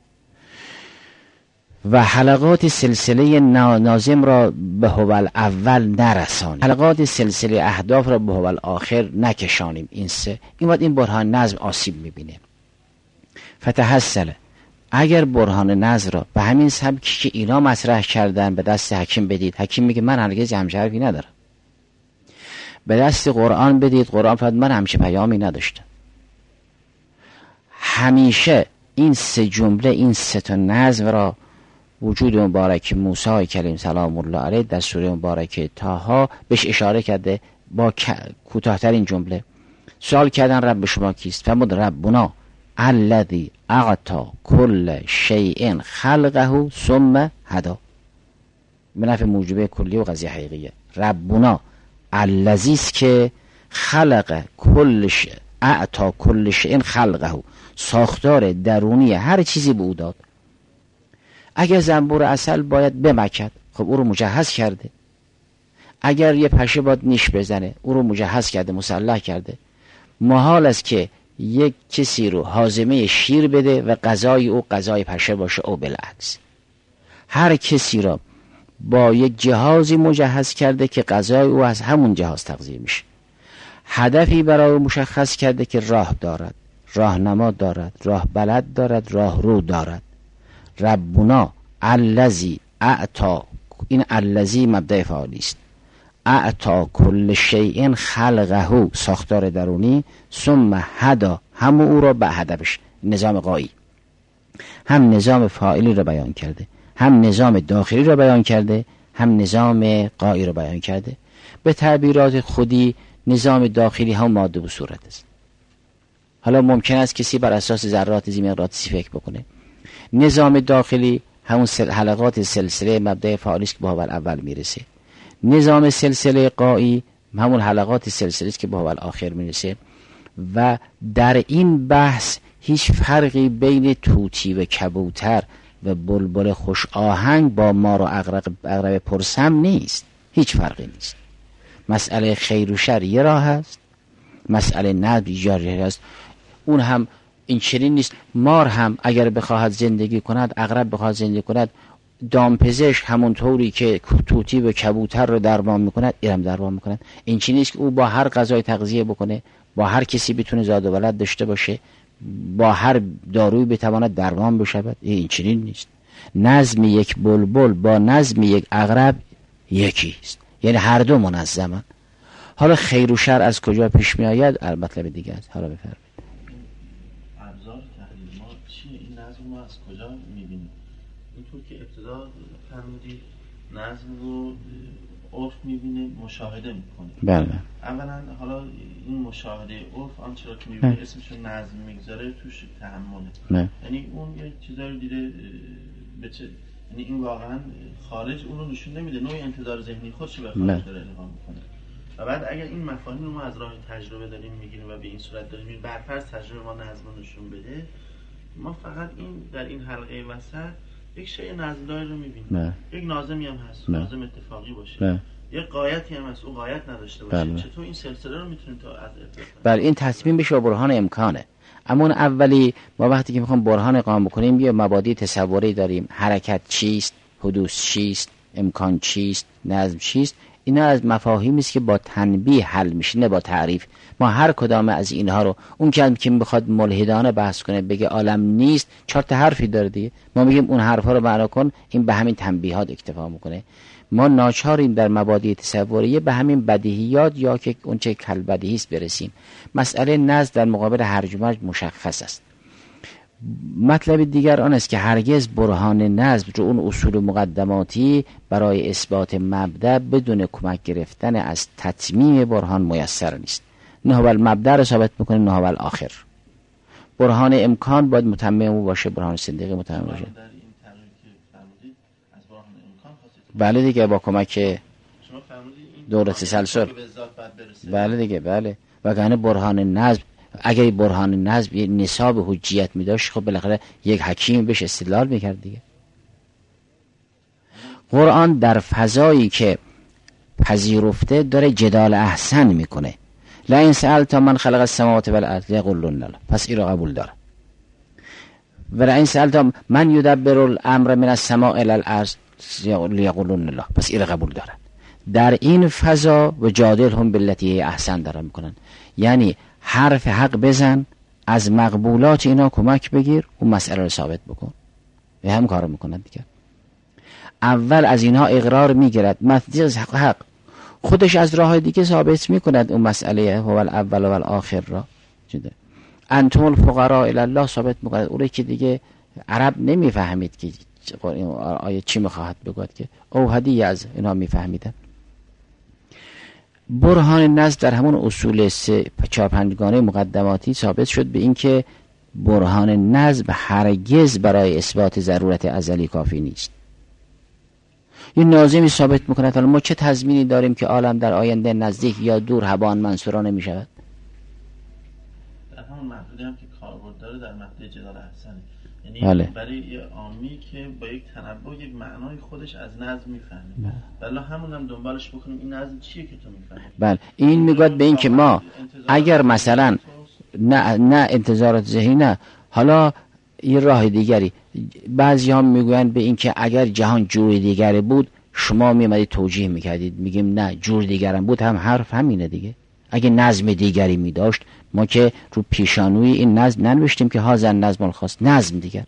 و حلقات سلسله ناظم را به هو الاول نرسانیم، حلقات سلسله اهداف را به هو الاخر نکشانیم. این 3 این برهان نظم آسیب میبینه. فتحصل اگر برهان نظم را به همین سبکی که اینا مطرح کردن به دست حکیم بدید، حکیم میگه من هرگز همچین حرفی ندارم. به دست قرآن بدید، قرآن فرمود من همچین پیامی نداشتم. همیشه این 3 جمله، این 3 تا نظم را وجود مبارک موسی کلیم سلام الله علیه در سوره مبارک طه بهش اشاره کرده با کوتاه‌ترین جمله. سوال کردن رب شما کیست؟ فرمود ربنا الذی اعطی کل شیء خلقه ثم هدی. به نفع موجبه کلی و قضیه حقیقیه. ربنا الذی است که خلق کل شیء، اعطی کل شیء خلقه، ساختار درونی هر چیزی به او داد. اگر زنبور عسل باید بمکد، خب او رو مجهز کرده. اگر یه پشه باید نیش بزنه، او رو مجهز کرده، مسلح کرده. محال است که یک کسی رو هاضمه شیر بده و غذای او غذای پشه باشه او بالعکس. هر کسی را با یک جهازی مجهز کرده که غذای او از همون جهاز تغذیه میشه. هدفی برای او مشخص کرده که راه دارد، راهنما دارد، راه بلد دارد، راه رو دارد. ربنا الذی اعطی، این الذی مبدأ فعالی است. اعطی کل شیء خلقه، ساختار درونی، ثم هدی، هم او را به هدفش، نظام غایی. هم نظام فاعلی را بیان کرده، هم نظام داخلی را بیان کرده، هم نظام غایی را بیان کرده. به تعبیرات خودی نظام داخلی هم ماده و صورت است. حالا ممکن است کسی بر اساس ذرات ذی‌مقناطیسی فکر بکنه. نظام داخلی همون حلقات سلسله مبدأ فعالی است که به هو الاول میرسه. نظام سلسله غایی همون حلقات سلسله است که به هو الاخر میرسه. و در این بحث هیچ فرقی بین طوطی و کبوتر و بلبل خوش آهنگ با مار و عقرب پرسم نیست. هیچ فرقی نیست. مسئله خیر و شر یه راه هست، مسئله ندب جاری هست. اون هم این چنین نیست. مار هم اگر بخواهد زندگی کند، عقرب بخواهد زندگی کند، دامپزشک همون طوری که طوطی و کبوتر رو درمان میکند ایرم درمان میکند. این چنین نیست که او با هر غذای تغذیه بکنه، با هر کسی بتونه زاد و ولد داشته باشه، با هر دارویی بتواند درمان بشود. این چنین نیست. نظم یک بلبل با نظم یک عقرب یکی است، یعنی هر دو منظمن. حالا خیر و شر از کجا پیش می آید مطلب دیگه است. حالا بفرمایید. ابزار تحلیل ما چیه؟ این نظم رو از کجا می‌بینیم؟ اینطور که ابتدا فرمودید نظم رو عرف می‌بینه، مشاهده می‌کنه. بله. اولا حالا این مشاهده عرف آنچه را که می‌بینه اسمش رو نظم می‌گذاره، توش تحمله. یعنی اون یه چیزایی رو دیده، به چه یعنی این واقعا خارج اون رو نشون نمیده، نوع انتظار ذهنی خودش به خارج داره القا میکنه. و بعد اگر این مفاهیم رو ما از راه تجربه داریم میگیریم و به این صورت داریم میگیم برفرض تجربه ما نظم رو نشون بده، ما فقط این در این حلقه وسط یک شیء نظم‌داری رو میبینیم. یک ناظمی هم هست، ناظم اتفاقی باشه، یک غایتی هم هست، اون غایت نداشته باشه. چطور این سلسله رو میتونیم تا از بله این تصمیم بشه برهان امکانه. اما اون اولی ما وقتی که میخوام برهان اقامه بکنیم یه مبادی تصوری داریم، حرکت چیست، حدوث چیست، امکان چیست، نظم چیست. اینا از مفاهیمی است که با تنبیه حل میشه نه با تعریف. ما هر کدام از اینها رو اون که بخواد ملحدانه بحث کنه بگه عالم نیست 4 تا حرفی داره دیگه، ما میگیم اون حرفا رو معنا کن، این به همین تنبیهات اکتفا میکنه. ما ناچاریم در مبادی تصوریه به همین بدیهیات یا که اون چه کل بدیهی است برسیم. مسئله نظم در مقابل هرج و مرج مشخص است. مطلب دیگر آن است که هرگز برهان نظم رو اون اصول مقدماتی برای اثبات مبدأ بدون کمک گرفتن از تتمیم برهان میسر نیست. نه هو المبدأ رو ثابت میکنه، نه هو الاخر. برهان امکان باید متمم باشه، برهان صدیقی متمم باشه. بله دیگه با کمک دوره تسلسل. بله دیگه بله. وگرنه برهان نظم اگر برهان نظم یه نصاب حجیت می داشت خب بالاخره یک حکیم بهش استدلال میکرد دیگه. قرآن در فضایی که پذیرفته داره جدال احسن میکنه. لئن سألت من خلق السماوات والارض لیقولن الله، پس این رو قبول داره. و لئن سألت من یدبر الامر من السماء الی الارض لیقولن الله، پس این رو قبول داره. در این فضا و جادلهم بالتی احسن داره میکنن، یعنی حرف حق بزن، از مقبولات اینا کمک بگیر، اون مسئله رو ثابت بکن. و هم کارو میکنن دیگه. اول از اینها اقرار میگیرد، مصدیق حق خودش از راه دیگه ثابت میکند اون مسئله هو الاول و الاخر را. انتم الفقراء الی الله ثابت میکند. اون که دیگه عرب نمیفهمید که آیه چی میخواهد بگوید که او هدیه از اینا میفهمیدن. برهان نظم در همون اصول 4-5 گانه مقدماتی ثابت شد به این که برهان نظم هرگز برای اثبات ضرورت ازلی کافی نیست. این ناظمی ثابت میکنه حالا ما چه تضمینی داریم که عالم در آینده نزدیک یا دور هبان منصورا نمیشود؟ در همون محدودی هم که کاربرد داره در محدود جدال احسنه، یعنی بله. برای یه عامی که با یک تنبؤ یک معنای خودش از نظم میفهمه، بله همون هم دنبالش بکنیم این نظم چیه که تو میفهمی. بله این میگوید به این که ما اگر مثلا نه انتظارات ذهنی، نه حالا یه راه دیگری، بعضی هم میگویند به این که اگر جهان جور دیگری بود شما میمدید توجیه میکردید. میگیم نه، جور دیگرم بود هم حرف همینه دیگه. اگه نظم دیگری میداشت ما که رو پیشانوی این نظم ننوشتیم که هازن نظم الخاص، نظم دیگر.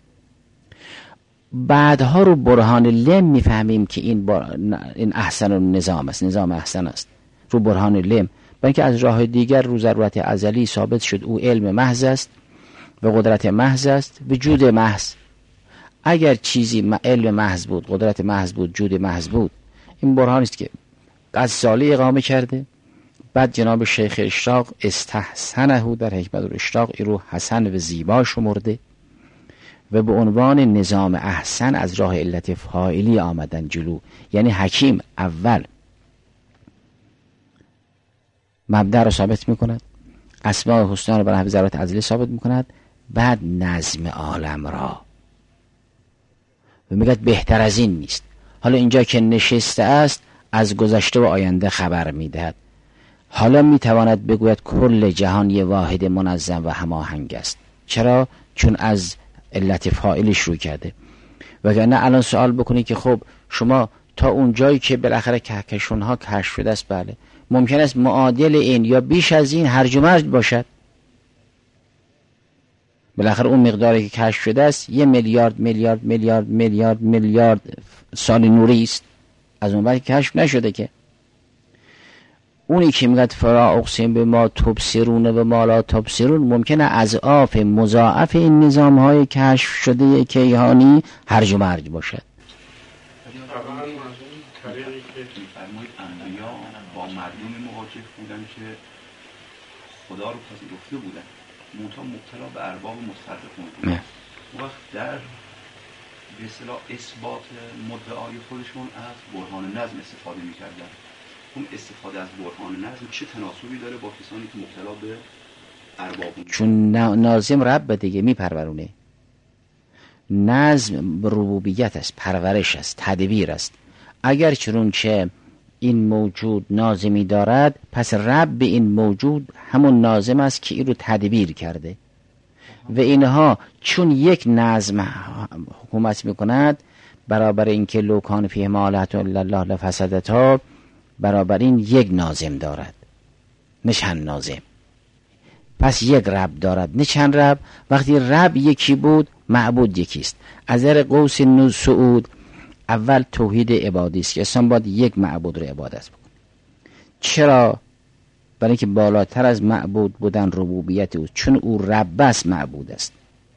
بعدها رو برهان لم میفهمیم که این احسن النظام است، نظام احسن است رو برهان لم، بلکه از راه دیگر رو ضرورت ازلی ثابت شد او علم محض است و قدرت محض است، وجود محض. اگر چیزی علم محض بود، قدرت محض بود، جود محض بود، این برهانی است که از سالی اقامه کرده. بعد جناب شیخ اشراق استحسنه در حکمت الاشراق ای رو حسن و زیبا شمرده و به عنوان نظام احسن از راه علت فاعلی آمدن جلو. یعنی حکیم اول مبدأ رو ثابت میکند، اسماء حسنا رو برای حفظ ضرورت ازلی ثابت میکند، بعد نظم عالم را و میگه بهتر از این نیست. حالا اینجا که نشسته است از گذشته و آینده خبر میدهد. حالا میتواند بگوید کل جهان یه واحد منظم و هماهنگ است. چرا؟ چون از علت فاعلی شروع کرده. وگرنه الان سوال بکنی که خب شما تا اون جایی که بالاخره کهکشان ها کشف شده است، بله ممکن است معادل این یا بیش از این هرج و مرج باشد. بالاخره اون مقداری که کشف شده است 1 میلیارد میلیارد میلیارد میلیارد میلیارد سال نوری است، از اون بعد کشف نشده که. اونی که میگه فرا اقسم به ما تبصرون و ما لا تبصرون ممکنه اضعاف مضاعف این نظام های کشف شده کیهانی هرج و مرج باشد. طبعا از اون طریقی که فرمایید انبیا با مردم مواجه بودن که خدا رو پذیرفته بودن، منتها مبتلا به ارباب متصرفون بودن. وقت در به اصطلاح اثبات مدعای خودشون از برهان نظم استفاده میکردن. اون استفاده از برهان نظم چه تناسبی داره با کسانی که مبتلا به ارباب؟ چون ناظم رب دیگه میپرورونه. نظم ربوبیت است، پرورش است، تدبیر است. اگر چنانچه این موجود ناظمی دارد، پس رب این موجود همون ناظم است که این رو تدبیر کرده و اینها چون یک نظم حکومت میکند، برابر اینکه لو کان فیه آلهة الا الله لفسدتا، برابر این یک ناظم دارد نه چند ناظم. پس یک رب دارد نه چند رب. وقتی رب یکی بود، معبود یکیست. از نظر قوس سعود اول توحید عبادی است که انسان باید یک معبود رو عبادت بکنه. چرا؟ برای اینکه بالاتر از معبود بودن ربوبیت او، چون او رب است معبود است.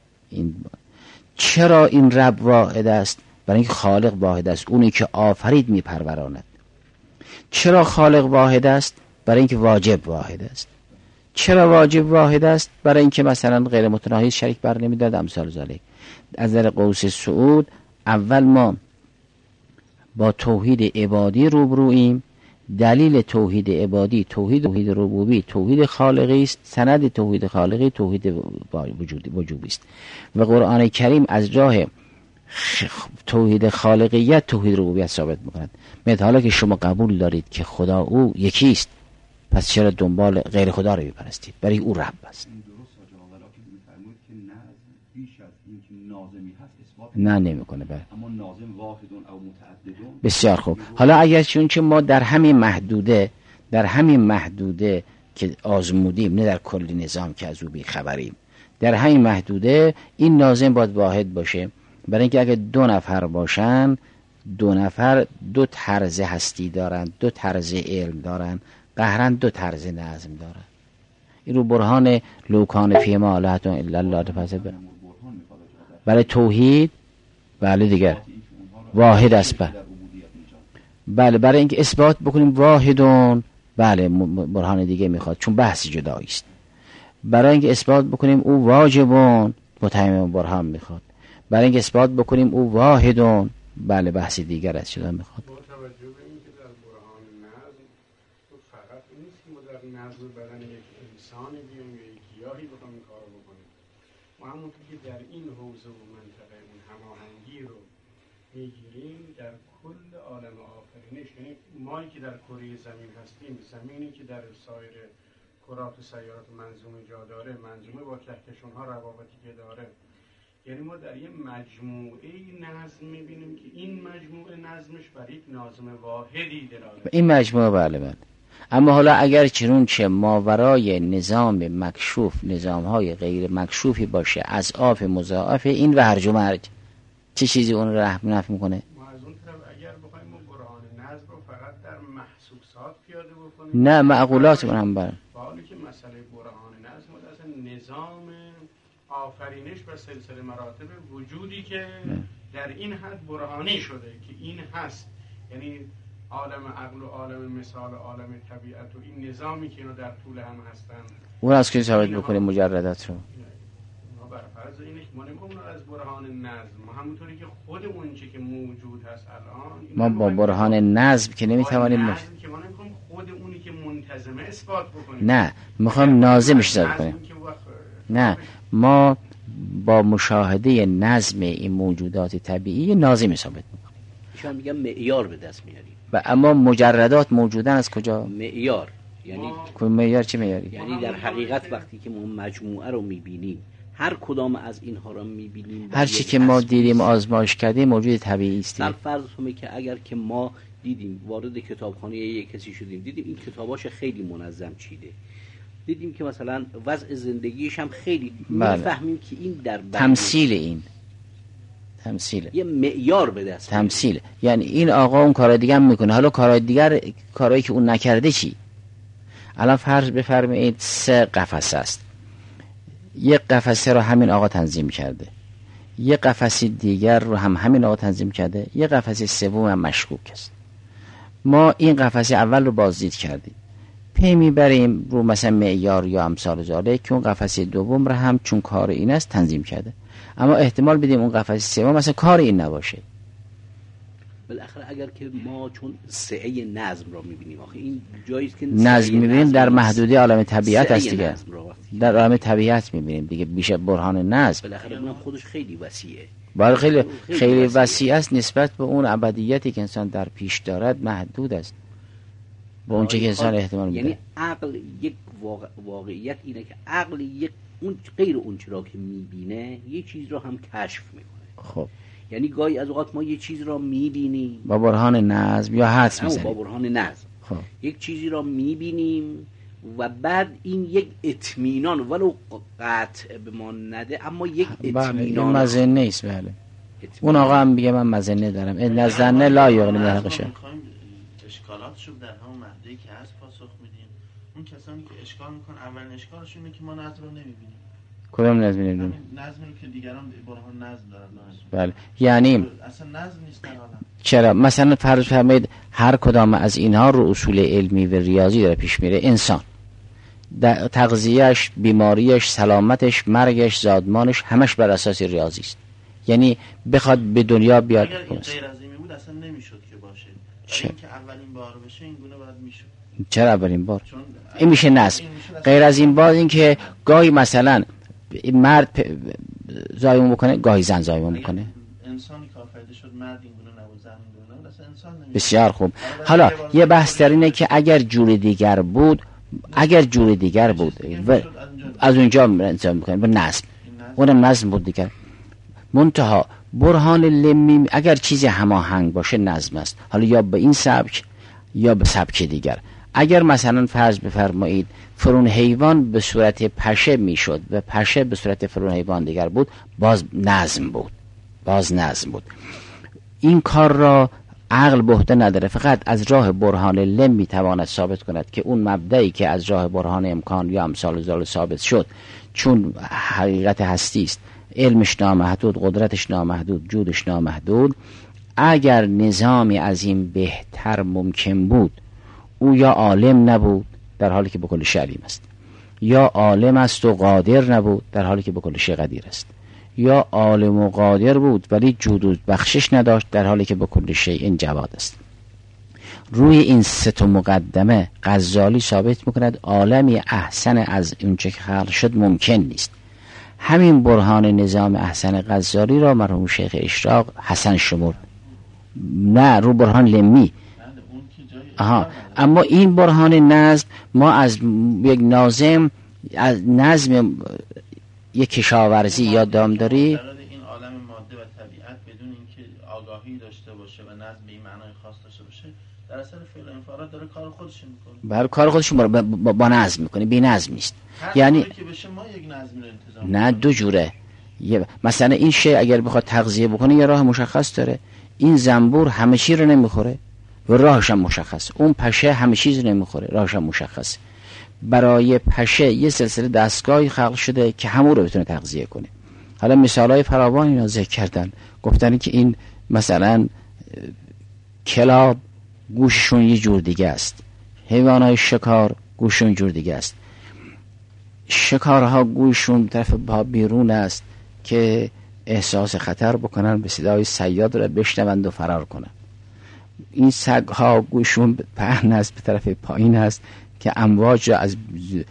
چرا این رب واحد است؟ برای اینکه خالق واحد است، اونی که آفرید میپروراند. چرا خالق واحد است؟ برای اینکه واجب واحد است. چرا واجب واحد است؟ برای اینکه مثلا غیر متناهی شریک بر نمیداد، امثال ذالک. از نظر قوس سعود اول ما با توحید عبادی روبرویم. دلیل توحید عبادی توحید ربوبی، توحید خالقی است. سند توحید خالقی توحید وجوبی است و قرآن کریم از راه توحید خالقیت توحید ربوبیت ثابت می‌کند. حالا که شما قبول دارید که خدا او یکی است، پس چرا دنبال غیر خدا رو می‌پرستید؟ برای او رب است. نه نمی‌کنه. اما ناظم واحدون او متعددون. بسیار خوب. حالا اگر چون ما در همین محدوده که آزمودیم، نه در کلی نظام که از او بی خبریم، در همین محدوده این ناظم باید واحد باشه. برای اینکه اگر دو نفر باشن، دو نفر دو طرز هستی دارن، دو طرز علم دارن، قهرن دو طرز نظم دارن. این رو برهان لو کان فیه آلهة الا الله فسد. برای توحید بله دیگر واحد است. بله برای اینکه اثبات بکنیم واحدون، بله برهان دیگه میخواد، چون بحث جدایی است. برای اینکه اثبات بکنیم او واجبون، متهم برهان میخواد. برای اینکه اثبات بکنیم او واحدون، بله بحث دیگر است، شده میخواد. با توجه به اینکه در برهان نظم تو فقط نیست که ما در نظم بدن یک انسانی بیام یا یک گیاهی بخوام این کارو بکنیم. ما همونطور که در این حوزه و منطقه اون هماهنگی رو میگیریم در کل عالم آفرینش، یعنی مایی که در کره زمین هستیم، زمینی که در سایر کرات و سیارات منظومه جا داره، منظومه با کهکشان‌ها روابطی که داره، یعنی ما در یه مجموعه نظم میبینیم که این مجموعه نظمش بر یک نظم واحدی دلالت. این مجموعه بله. اما حالا اگر چنانچه ماورای نظام مکشوف نظام‌های غیر مکشوفی باشه، اضعاف مضاعف، این و هرج و مرج، چه چیزی اون رو نفی میکنه؟ ما از اون طرف اگر بخوایم ما برهان نظم رو فقط در محسوسات پیاده بکنیم، نه معقولات هم بر حالی که مسئله برهان نظم اصلا نظام آفرینش و سلسله مراتب وجودی که در این حد برهانی شده که این هست، یعنی عالم عقل و عالم مثال و عالم طبیعت و این نظامی که اینا در طول هم هستن، اون از که ثابت بکنیم مجردات رو. ما بر فرض اینه که ما نمی‌گیم از برهان نظم، ما همونطوری که خود اون چیزی که موجود هست الان، ما با برهان نظم که نمیتوانیم نظم که ما نمی‌خوایم خود اونی که منتظمه اثبات بکنیم، نه میخوایم ناظمش ثابت کنیم. نه ما با مشاهده نظم این موجودات طبیعی ناظم ثابت میکنیم. شما میگم معیار به دست میاریم. و اما مجردات موجودن از کجا؟ معیار یعنی معیار چه معیاری؟ یعنی در حقیقت وقتی که ما مجموعه رو میبینیم، هر کدام از اینها رو میبینیم، هر چی که ما دیدیم آزمایش کردیم موجود طبیعی است. در فرض همه که اگر که ما دیدیم وارد کتابخانه یک کسی شدیم، دیدیم این کتاباش خیلی منظم چیده، دیدیم که مثلا وضع زندگیش هم خیلی میفهمیم که این در تمثیل یه معیار به دست تمثیل، یعنی این آقا اون کارا دیگه هم میکنه، حالا کارهای دیگر، کارهایی که اون نکرده چی؟ الان فرض بفرمایید 3 قفسه است، یک قفسه رو همین آقا تنظیم کرده، یک قفسه دیگر رو هم همین آقا تنظیم کرده، یک قفسه سوم هم مشکوک است. ما این قفسه اول رو بازدید کردیم، پی میبریم رو مثلا معیار یا امثال ذالک که اون قفسه دوم رو هم چون کار این است تنظیم کرده، اما احتمال بدیم اون قفسه سوم مثلا کار این نباشه. بالاخره اگر که ما چون سعه نظم را میبینیم، آخه این جایی است که نظم میبینیم در محدوده عالم طبیعت است دیگه، در عالم طبیعت میبینیم دیگه، بیشه برهان نظم بالاخره اونم خودش خیلی وسیعه، باید خیلی وسیع است نسبت به اون ابدیتی که انسان در پیش دارد، محدود است با اونچه که انسان احتمال میده. یعنی عقل یک واقعیت اینه که عقل یک اون غیر اون چرا که میبینه یه چیز رو هم کشف میکنه. خب یعنی گاهی از اوقات ما یه چیز را میبینیم با برهان نظم یا حدس میزنیم، با برهان نظم خب یک چیزی را میبینیم و بعد این یک اطمینان ولو قطع به ما نده اما یک اطمینان مزنه است. بله اون آقا هم میگه من مزنه دارم، این نزنه لا یغنی من حقشه. اشکالاتشو در همون مهدی که هست پاسخ میدیم. اون کسانی که اشکال میکنن اولین اشکالشون اینه که ما نظم رو نمیبینیم. کدام نظم نمیبینیم؟ نظمی رو که دیگران برهان نظم دارن. بله یعنی اصلا نظم نیست در عالم. چرا؟ مثلا فرض فرمایید هر کدام از اینها رو اصول علمی و ریاضی داره پیش میره. انسان تغذیه‌اش، بیماریش، سلامتش، مرگش، زادمانش همش بر اساس ریاضی است. یعنی بخواد به دنیا بیاد اگر این غیر از این بود اصلا نمیشد که باشه. این که اولین بار بشه این گونه باید میشد. چرا اولین بار؟ این میشه نظم. غیر از این بار این که گاهی مثلا مرد زایمون بکنه، گاهی زن زایمون بکنه. انسانی که آفریده شد مرد این گونه نبود، زن این گونه نبود، اصلا انسان نمیشه. بسیار خوب. حالا یه بحث در اینه که اگر جور دیگر بود و از اونجا انسان میکنه به نظم، اونم نظم بود دیگر. منتها برهان لمی اگر چیزی هماهنگ باشه نظم است، حالا یا به این سبک یا به سبک دیگر. اگر مثلا فرض بفرمایید فرون حیوان به صورت پشه میشد و پشه به صورت فرون حیوان دیگر بود، باز نظم بود. این کار را عقل بهته نداره، فقط از راه برهان لم میتواند ثابت کند که اون مبدئی که از راه برهان امکان یا امثال ذال ثابت شد، چون حقیقت هستی است، علمش نامحدود، قدرتش نامحدود، جودش نامحدود، اگر نظامی از این بهتر ممکن بود، او یا عالم نبود در حالی که به کل شیء علیم است، یا عالم است و قادر نبود در حالی که به کل شیء قدیر است، یا عالم و قادر بود ولی جود و بخشش نداشت در حالی که به کل شیء جواد است. روی این سه تا مقدمه غزالی ثابت میکند عالمی احسن از اونچه که خلق شد ممکن نیست. همین برهان نظام احسن غزالی را مرحوم شیخ اشراق حسن شمرد، نه رو برهان لمی. اما این برهان نظم ما از یک ناظم، از نظم یک کشاورزی یا دامداری، این عالم ماده و طبیعت بدون اینکه آگاهی داشته باشه و نظم به این معنای خاص داشته باشه، در اثر فعل و انفعالات داره کار خودش میکنه. بله کار خودش با نظم میکنه، بی نظم نیست. یعنی که بشه ما یک نظمی رو انتظام نه دو جوره. مثلا این شی اگر بخواد تغذیه بکنه یه راه مشخص داره. این زنبور همه چی رو نمیخوره و راهش هم مشخص. اون پشه همه چیز نمیخوره، راهش هم مشخص. برای پشه یه سلسله دستگاهی خلق شده که همون رو بتونه تغذیه کنه. حالا مثالای فراوان اینا ذکر کردن، گفتن که این مثلا کلاب گوششون یه جور دیگه است، حیوانات شکار گوششون جور دیگه است. شکارها گوششون طرف بیرون است که احساس خطر بکنن، به صدای صیاد را بشنوند و فرار کنن. این سگ‌ها گوششون پهن است به طرف پایین است که امواج را از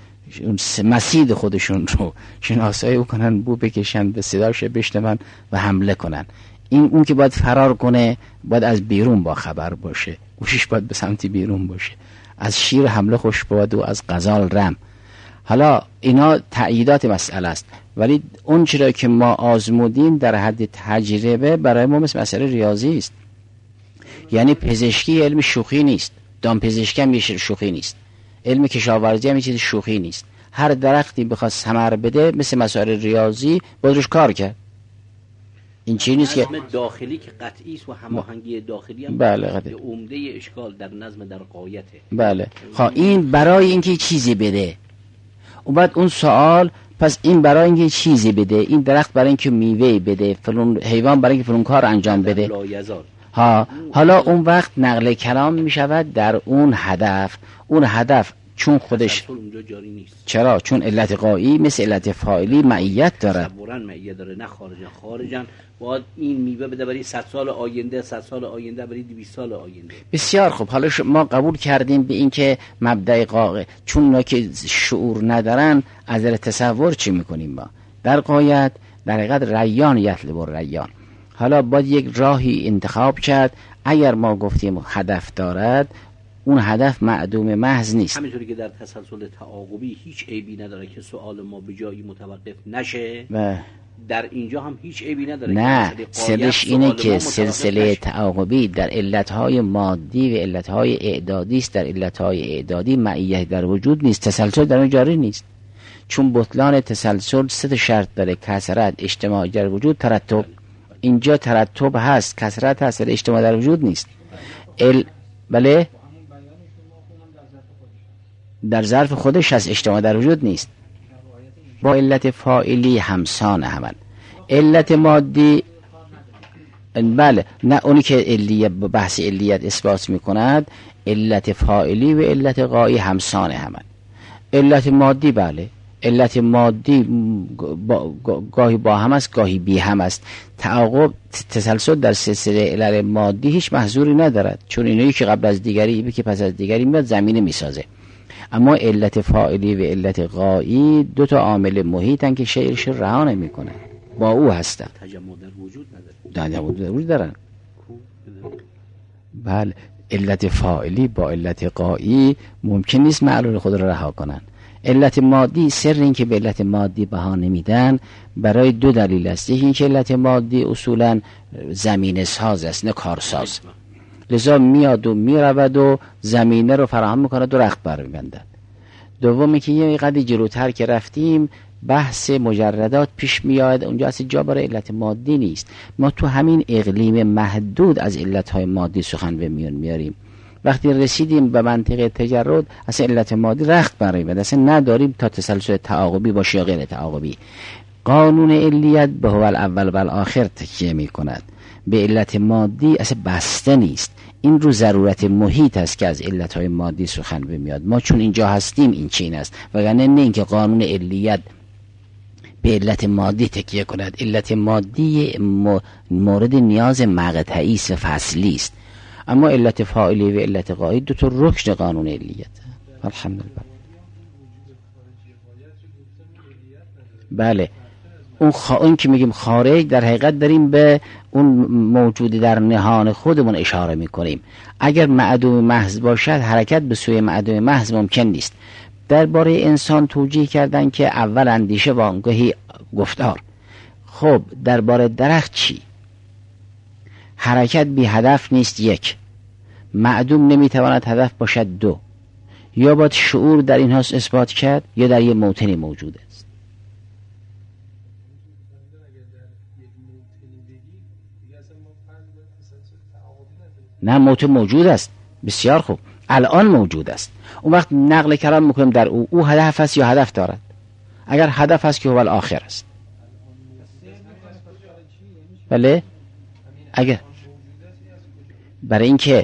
مسید خودشون رو شناسایی بکنن، بو بکشن، به صداش بشنون و حمله کنن. اون که باید فرار کنه باید از بیرون با خبر باشه، گوشش باید به سمت بیرون باشه. از شیر حمله خوش بود و از غزال رم. حالا اینا تأییدات مسئله است، ولی اون چرا که ما آزمودیم در حد تجربه برای ما مثل مسئله ریاضی است. یعنی پزشکی علم شوخی نیست، دامپزشکی هم یه شوخی نیست، علم کشاورزی هم یه چیز شوخی نیست. هر درختی بخواد ثمر بده مثل مسائل ریاضی باید روش کار کرد. این چیزی نیست که داخلی که قطعی است و هماهنگی داخلی هم بله قطعی. عمده اشکال در نظم در غایته. بله این برای اینکه چیزی بده، و بعد اون سوال پس این برای اینکه چیزی بده، این درخت برای اینکه میوه بده، فلان حیوان برای اینکه فلان کار انجام بده. حالا اون وقت نقل کلام می شود در اون هدف. اون هدف چون خودش اونجا جاری نیست. چرا؟ چون علت غایی مثل علت فاعلی معیت داره. تصوراً معیت داره، نه خارجاً باید این میوه بده برای 100 سال آینده، 100 سال آینده، برای 200 سال آینده. بسیار خوب. حالا ما قبول کردیم به این که مبدأ غایی، چون اونا که شعور ندارن از تصور چی میکنیم ما؟ در غایت در حقیقت ریان یطلب ریان. حالا باید یک راهی انتخاب کرد. اگر ما گفتیم هدف دارد، اون هدف معدوم محض نیست. همینطوری که در تسلسل تعاقبی هیچ عیبی نداره که سوال ما به جایی متوقف نشه، در اینجا هم هیچ عیبی نداره. نه، سرش اینه که سلسله تعاقبی در علتهای مادی و علتهای اعدادی است. در علتهای اعدادی معیت در وجود نیست، تسلسل در اون جاری نیست. چون بطلان تسلسل 3 شرط داره: کثرت، اجتماع در وجود، ترتب. اینجا ترتب هست، کثرت هست، اجتماع در وجود نیست. بله، در ظرف خودش هست، اجتماع در وجود نیست. با علت فاعلی همسان همن. علت مادی بله، نه اونی که علیت بحث علیت اثبات میکند، علت فاعلی و علت غایی همسان همن. علت مادی بله، علت مادی گاهی با هم است، گاهی بی هم است. تعاقب تسلسل در سلسله علل مادی هیچ محظوری ندارد، چون اینایی که قبل از دیگری که پس از دیگری میاد زمینه میسازه. اما علت فاعلی و علت غایی 2 عامل محیطن که شیرش رها نمیکنه، با او هستن. تجمع در وجود نداره، تجمع در وجود دارن. بله، علت فاعلی با علت غایی ممکن نیست معلول خود را رها کنن. علت مادی، سر این که به علت مادی بها نمیدن برای 2 دلیل است. یکی این که علت مادی اصولا زمینه ساز است، نه کارساز، لذا میاد و میرود و زمینه رو فراهم میکنه، درخت برمی‌گردد. دومی که یه قدری جلوتر که رفتیم بحث مجردات پیش میاد، اونجا اصلا جا برای علت مادی نیست. ما تو همین اقلیم محدود از علتهای مادی سخن به میون میاریم. وقتی رسیدیم به منطقه تجرد اصلا علت مادی رخت برمی‌گردد، اصلا نداریم تا تسلسل تعاقبی باشه یا غیر تعاقبی. قانون علیت به هو الاول و الاخر تکیه میکند، به علت مادی اصلا بسته نیست. این رو ضرورت محیط است که از علتهای مادی سخن بمیاد. ما چون اینجا هستیم این چین است، وگرنه نه اینکه قانون علیت به علت مادی تکیه کند. علت مادی مورد نیاز مقطعی است و فصلی است، اما علت فاعلی و علت غایی 2 رکن قانون علیت. الحمدلله. بله، اون که میگیم خارج، در حقیقت داریم به اون موجود در نهان خودمون اشاره میکنیم. اگر معدوم محض باشد حرکت به سوی معدوم محض ممکن نیست. درباره انسان توجیه کردن که اول اندیشه و آنگاهی گفتار. خب درباره درخت چی؟ حرکت بی هدف نیست، 1. معدوم نمیتواند هدف باشد، 2. یا باید شعور در اینها اثبات کرد یا در یه موطنی موجود است. نه، موطن موجود است. بسیار خوب، الان موجود است. اون وقت نقل کلام میکنیم در او هدف است یا هدف دارد. اگر هدف است که هو الاخر است. بله، اگر برای اینکه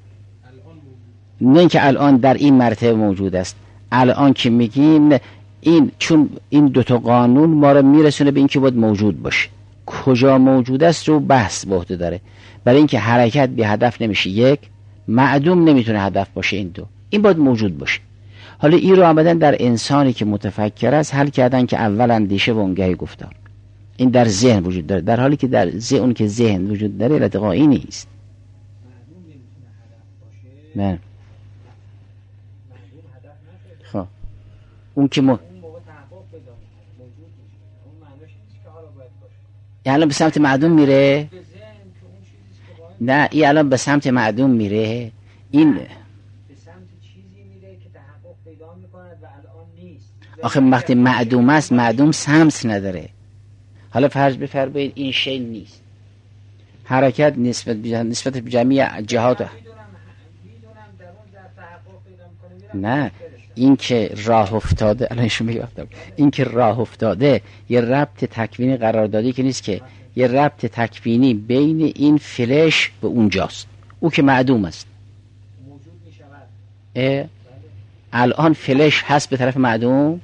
نه اینکه الان در این مرتبه موجود است، الان که میگیم این، چون این 2 قانون ما رو میرسونه به اینکه باید موجود باشه. کجا موجود است رو بحث به عهده داره. برای اینکه حرکت بی هدف نمیشه، 1. معدوم نمیتونه هدف باشه، این 2. این باید موجود باشه. حالا این رو عمدن در انسانی که متفکر است حل کردن که اول اندیشه و اونگهی گفتار. این در ذهن وجود داره، در حالی که در اون که ذهن وجود داره علت غایی نیست. نه، خب اون که یعنی به سمت معدوم میره. نه، این الان به سمت معدوم میره. این به سمت چیزی میره که تحقق پیدا میکند و الان نیست. آخه وقتی معدوم است، معدوم سمت نداره. حالا فرض بفرمایید این شی نیست، حرکت نسبت به جمعی جهات. نه، این که راه افتاده، الان شما میگم این که راه افتاده یه ربط تکوینی قرار دادی که نیست، که یه ربط تکوینی بین این فلش و اونجاست. او که معدوم است موجود میشود. الان فلش هست به طرف معدوم؟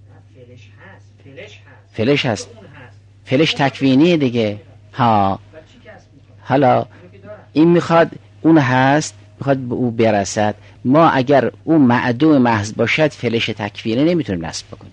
فلش هست. فلش تکوینیه دیگه. ها حالا این میخواد اون هست، میخواد به او برسد. ما اگر اون معدوم محض باشد فلش تکوینی نمیتونیم نصب بکنیم.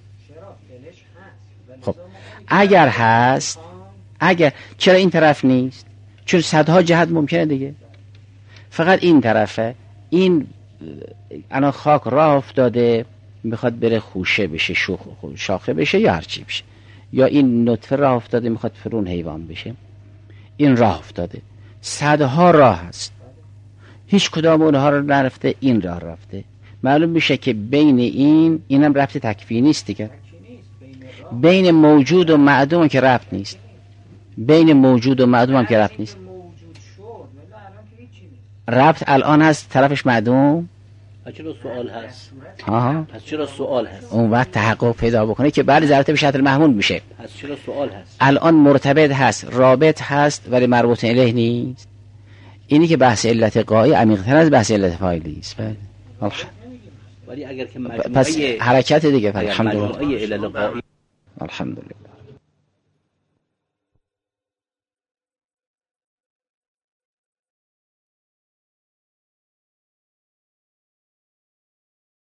خب اگر هست، اگر چرا این طرف نیست؟ چون صدها جهت ممکنه دیگه، فقط این طرفه. این الان خاک راه افتاده میخواد بره خوشه بشه، شاخه بشه یا هرچی بشه، یا این نطفه راه افتاده میخواد فرون حیوان بشه. این راه افتاده، صدها راه هست، هیچ کدام اونها رو نرفته، این راه رفته. معلوم میشه که بین اینم ربط تکوینی است دیگه. بین موجود و معدوم که ربط نیست، بین موجود و معدوم هم که ربط نیست. ربط الان هست طرفش معدوم. چرا سوال هست؟ پس چرا سوال هست؟ اون وقت تحقق پیدا بکنه که بعد ضرورت به شرط المحمول میشه. پس چرا سوال هست؟ الان مرتبط هست، رابط هست، ولی مربوط الیه نیست. اینی که بحث علت غایی عمیق‌تر از بحث علت فاعلی است. ولی اگر که پس حرکت دیگه. الحمدلله. مجموعه علل غایی الحمدلله.